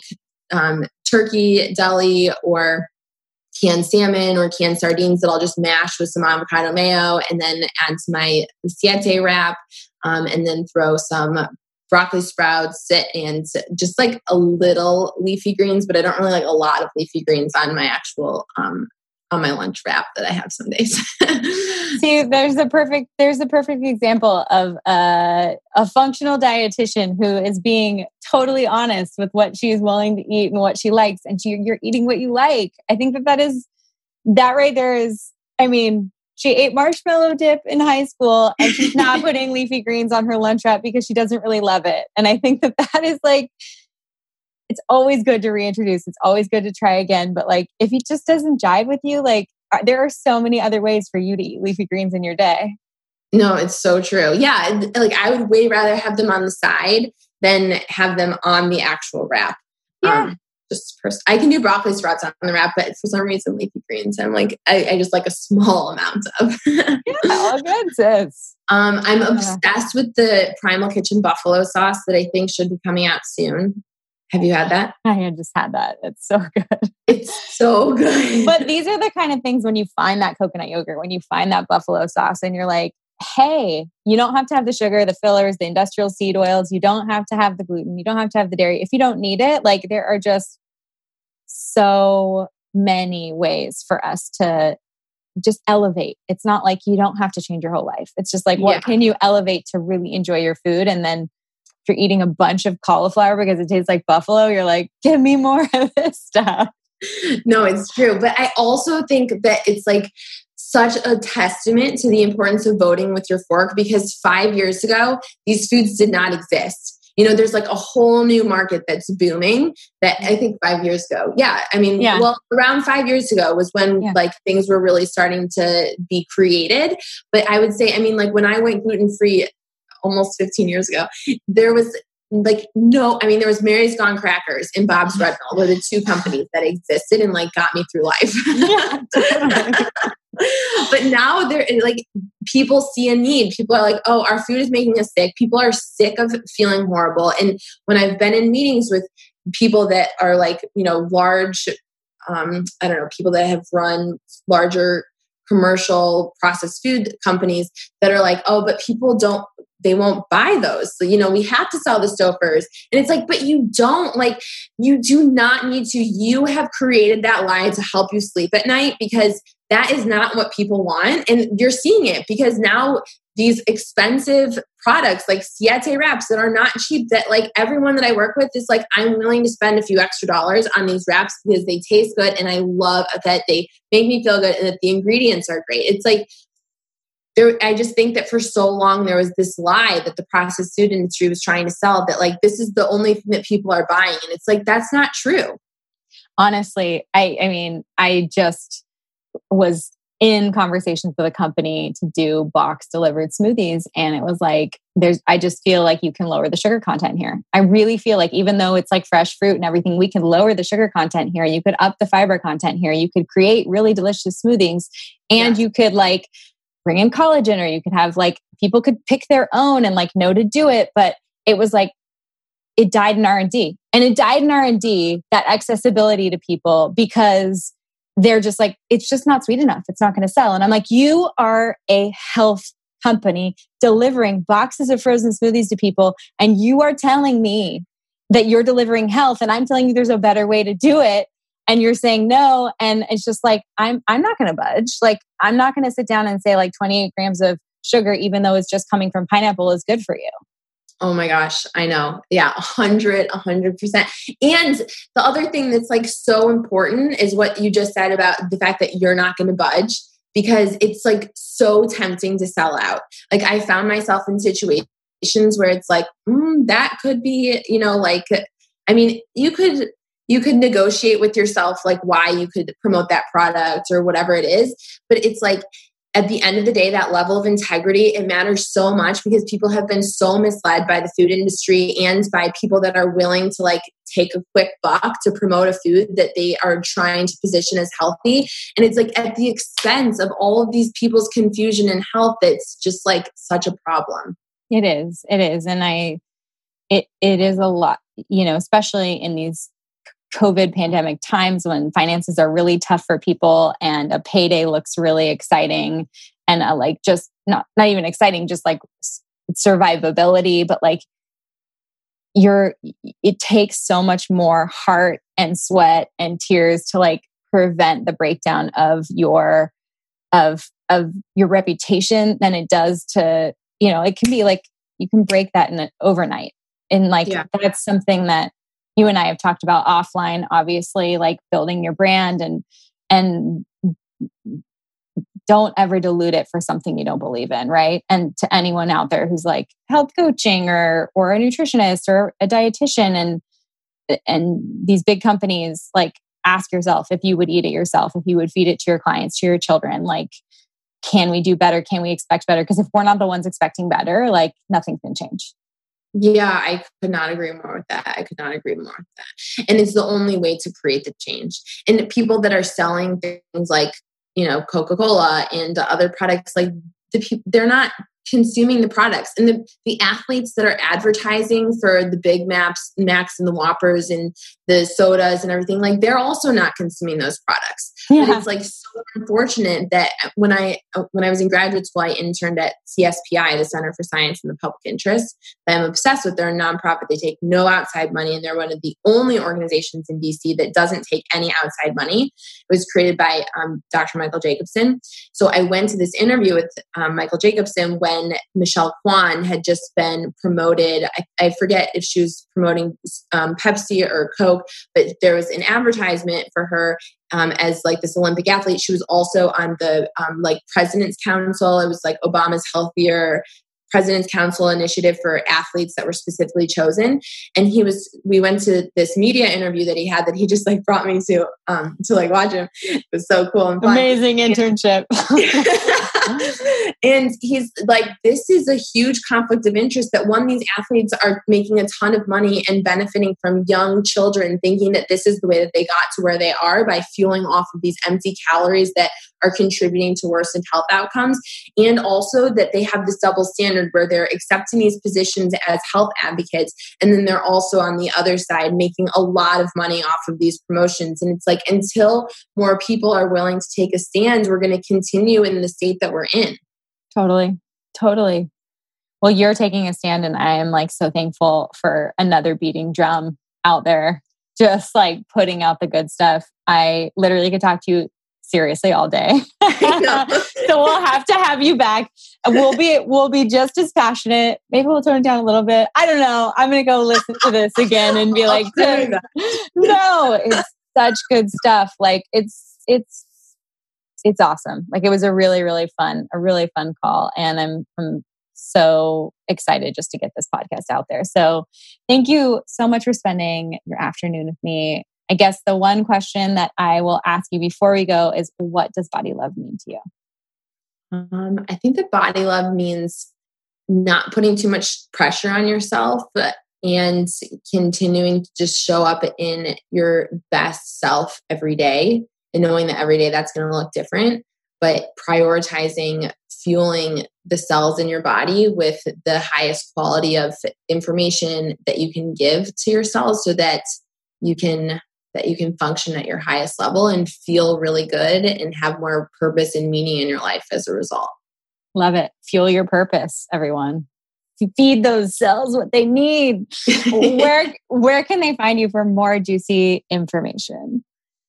turkey deli or canned salmon or canned sardines that I'll just mash with some avocado mayo and then add to my siete wrap and then throw some broccoli sprouts and just like a little leafy greens, but I don't really like a lot of leafy greens on my actual on my lunch wrap that I have some days. See, there's a perfect example of a functional dietitian who is being totally honest with what she's willing to eat and what she likes, and you're eating what you like. I think that right there is. I mean, she ate marshmallow dip in high school, and she's not putting leafy greens on her lunch wrap because she doesn't really love it. And I think that is like. It's always good to reintroduce. It's always good to try again. But like, if it just doesn't jive with you, like there are so many other ways for you to eat leafy greens in your day. No, it's so true. Yeah. Like I would way rather have them on the side than have them on the actual wrap. Yeah. I can do broccoli sprouts on the wrap, but for some reason, leafy greens, I'm like, I just like a small amount of. Yeah, all good, sis. I'm obsessed with the Primal Kitchen buffalo sauce that I think should be coming out soon. Have you had that? I had just had that. It's so good. It's so good. But these are the kind of things when you find that coconut yogurt, when you find that buffalo sauce and you're like, hey, you don't have to have the sugar, the fillers, the industrial seed oils. You don't have to have the gluten. You don't have to have the dairy. If you don't need it, like there are just so many ways for us to just elevate. It's not like you don't have to change your whole life. It's just like, what can you elevate to really enjoy your food? And then if you're eating a bunch of cauliflower because it tastes like buffalo, you're like, give me more of this stuff. No, it's true. But I also think that it's like such a testament to the importance of voting with your fork, because 5 years ago, these foods did not exist. You know, there's like a whole new market that's booming that I think 5 years ago. Yeah. I mean, well, around 5 years ago was when like things were really starting to be created. But I would say, I mean, like when I went gluten-free almost 15 years ago, there was like there was Mary's Gone Crackers and Bob's Red Mill were the two companies that existed and like got me through life. But now they're like, people see a need. People are like, oh, our food is making us sick. People are sick of feeling horrible. And when I've been in meetings with people that are like, you know, large, people that have run larger commercial processed food companies that are like, oh, but people they won't buy those. So, you know, we have to sell the Stouffer's. And it's like, but you don't, like, you do not need to. You have created that lie to help you sleep at night, because that is not what people want. And you're seeing it because now these expensive products like siete wraps that are not cheap, that like everyone that I work with is like, I'm willing to spend a few extra dollars on these wraps because they taste good. And I love that they make me feel good and that the ingredients are great. It's like, I just think that for so long there was this lie that the processed food industry was trying to sell, that like this is the only thing that people are buying, and it's like that's not true. Honestly, I mean, I just was in conversations with a company to do box delivered smoothies, and it was like I just feel like you can lower the sugar content here. I really feel like even though it's like fresh fruit and everything, we can lower the sugar content here. You could up the fiber content here. You could create really delicious smoothies, and you could like bring in collagen, or you could have like people could pick their own and like know to do it. But it was like, it died in R&D, and it died in R&D, that accessibility to people, because they're just like, it's just not sweet enough. It's not going to sell. And I'm like, you are a health company delivering boxes of frozen smoothies to people. And you are telling me that you're delivering health, and I'm telling you there's a better way to do it. And you're saying no. And it's just like, I'm not going to budge. Like, I'm not going to sit down and say like 28 grams of sugar, even though it's just coming from pineapple, is good for you. Oh my gosh, I know. Yeah, 100%. And the other thing that's like so important is what you just said about the fact that you're not going to budge, because it's like so tempting to sell out. Like I found myself in situations where it's like, that could be, like, I mean, you could negotiate with yourself, like why you could promote that product or whatever it is. But it's like, at the end of the day, that level of integrity, it matters so much, because people have been so misled by the food industry and by people that are willing to like take a quick buck to promote a food that they are trying to position as healthy. And it's like at the expense of all of these people's confusion and health, that's just like such a problem. It is. And it is a lot, especially in these COVID pandemic times when finances are really tough for people and a payday looks really exciting and like just not even exciting, just like survivability, but like it takes so much more heart and sweat and tears to like prevent the breakdown of your reputation than it does to, it can be like you can break that in overnight. And like that's something that you and I have talked about offline, obviously, like building your brand and don't ever dilute it for something you don't believe in, right? And to anyone out there who's like health coaching or a nutritionist or a dietitian and these big companies, like ask yourself if you would eat it yourself, if you would feed it to your clients, to your children, like, can we do better? Can we expect better? Because if we're not the ones expecting better, like nothing can change. Yeah, I could not agree more with that. And it's the only way to create the change. And the people that are selling things like, Coca-Cola and other products, like they're not consuming the products. And the athletes that are advertising for the Big Macs and the Whoppers and the sodas and everything, like they're also not consuming those products. Yeah. But it's like so unfortunate that when I was in graduate school, I interned at CSPI, the Center for Science and the Public Interest. I'm obsessed with. They're a nonprofit. They take no outside money, and they're one of the only organizations in DC that doesn't take any outside money. It was created by Dr. Michael Jacobson. So I went to this interview with Michael Jacobson when Michelle Kwan had just been promoted. I forget if she was promoting Pepsi or Coke, but there was an advertisement for her as like this Olympic athlete. She was also on the like President's Council. It was like Obama's Healthier President's Council initiative for athletes that were specifically chosen. And we went to this media interview that he had that he just like brought me to like watch him. It was so cool and fun. Amazing internship. And he's like, this is a huge conflict of interest that these athletes are making a ton of money and benefiting from young children thinking that this is the way that they got to where they are by fueling off of these empty calories that are contributing to worsened health outcomes. And also that they have this double standard where they're accepting these positions as health advocates. And then they're also on the other side making a lot of money off of these promotions. And it's like, until more people are willing to take a stand, we're going to continue in the state that we're in. Totally. Well, you're taking a stand, and I am like so thankful for another beating drum out there, just like putting out the good stuff. I literally could talk to you seriously all day. So we'll have to have you back. We'll be just as passionate. Maybe we'll tone it down a little bit. I don't know. I'm going to go listen to this again and be like, no, it's such good stuff. Like it's awesome. Like it was a really, really fun call. And I'm so excited just to get this podcast out there. So thank you so much for spending your afternoon with me. I guess the one question that I will ask you before we go is, what does body love mean to you? I think that body love means not putting too much pressure on yourself, and continuing to just show up in your best self every day, and knowing that every day that's going to look different, but prioritizing fueling the cells in your body with the highest quality of information that you can give to your cells so that you can function at your highest level and feel really good and have more purpose and meaning in your life as a result. Love it. Fuel your purpose, everyone. Feed those cells what they need. Where can they find you for more juicy information?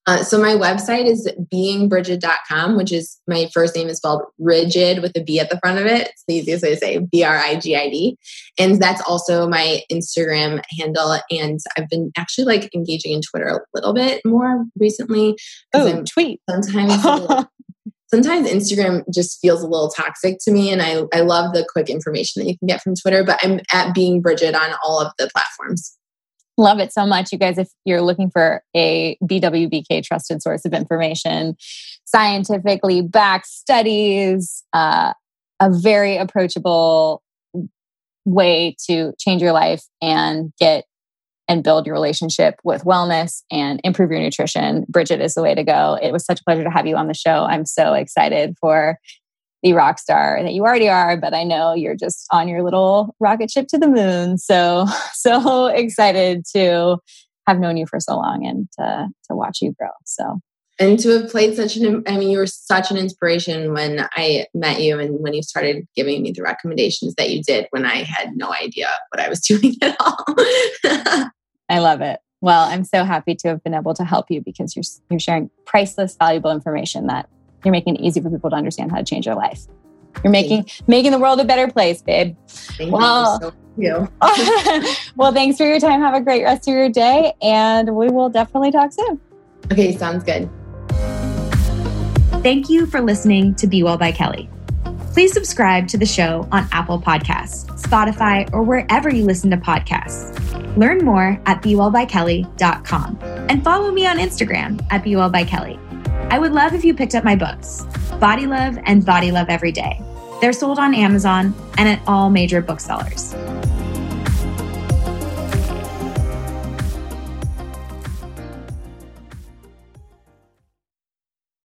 So my website is beingbridgid.com, which is my first name is spelled rigid with a B at the front of it. It's the easiest way to say BRIGID. And that's also my Instagram handle. And I've been actually like engaging in Twitter a little bit more recently. Tweet. Sometimes Instagram just feels a little toxic to me. And I love the quick information that you can get from Twitter, but I'm at Being Bridgid on all of the platforms. Love it so much. You guys, if you're looking for a BWBK trusted source of information, scientifically backed studies, a very approachable way to change your life and get and build your relationship with wellness and improve your nutrition, Bridgid is the way to go. It was such a pleasure to have you on the show. I'm so excited for the rock star that you already are, but I know you're just on your little rocket ship to the moon. So excited to have known you for so long and to watch you grow. So, and to have played you were such an inspiration when I met you and when you started giving me the recommendations that you did when I had no idea what I was doing at all. I love it. Well, I'm so happy to have been able to help you because you're sharing priceless, valuable information that you're making it easy for people to understand how to change their life. You're making the world a better place, babe. Thank you. Well, thanks for your time. Have a great rest of your day. And we will definitely talk soon. Okay, sounds good. Thank you for listening to Be Well by Kelly. Please subscribe to the show on Apple Podcasts, Spotify, or wherever you listen to podcasts. Learn more at BeWellByKelly.com and follow me on Instagram at BeWellByKelly. I would love if you picked up my books, Body Love and Body Love Every Day. They're sold on Amazon and at all major booksellers.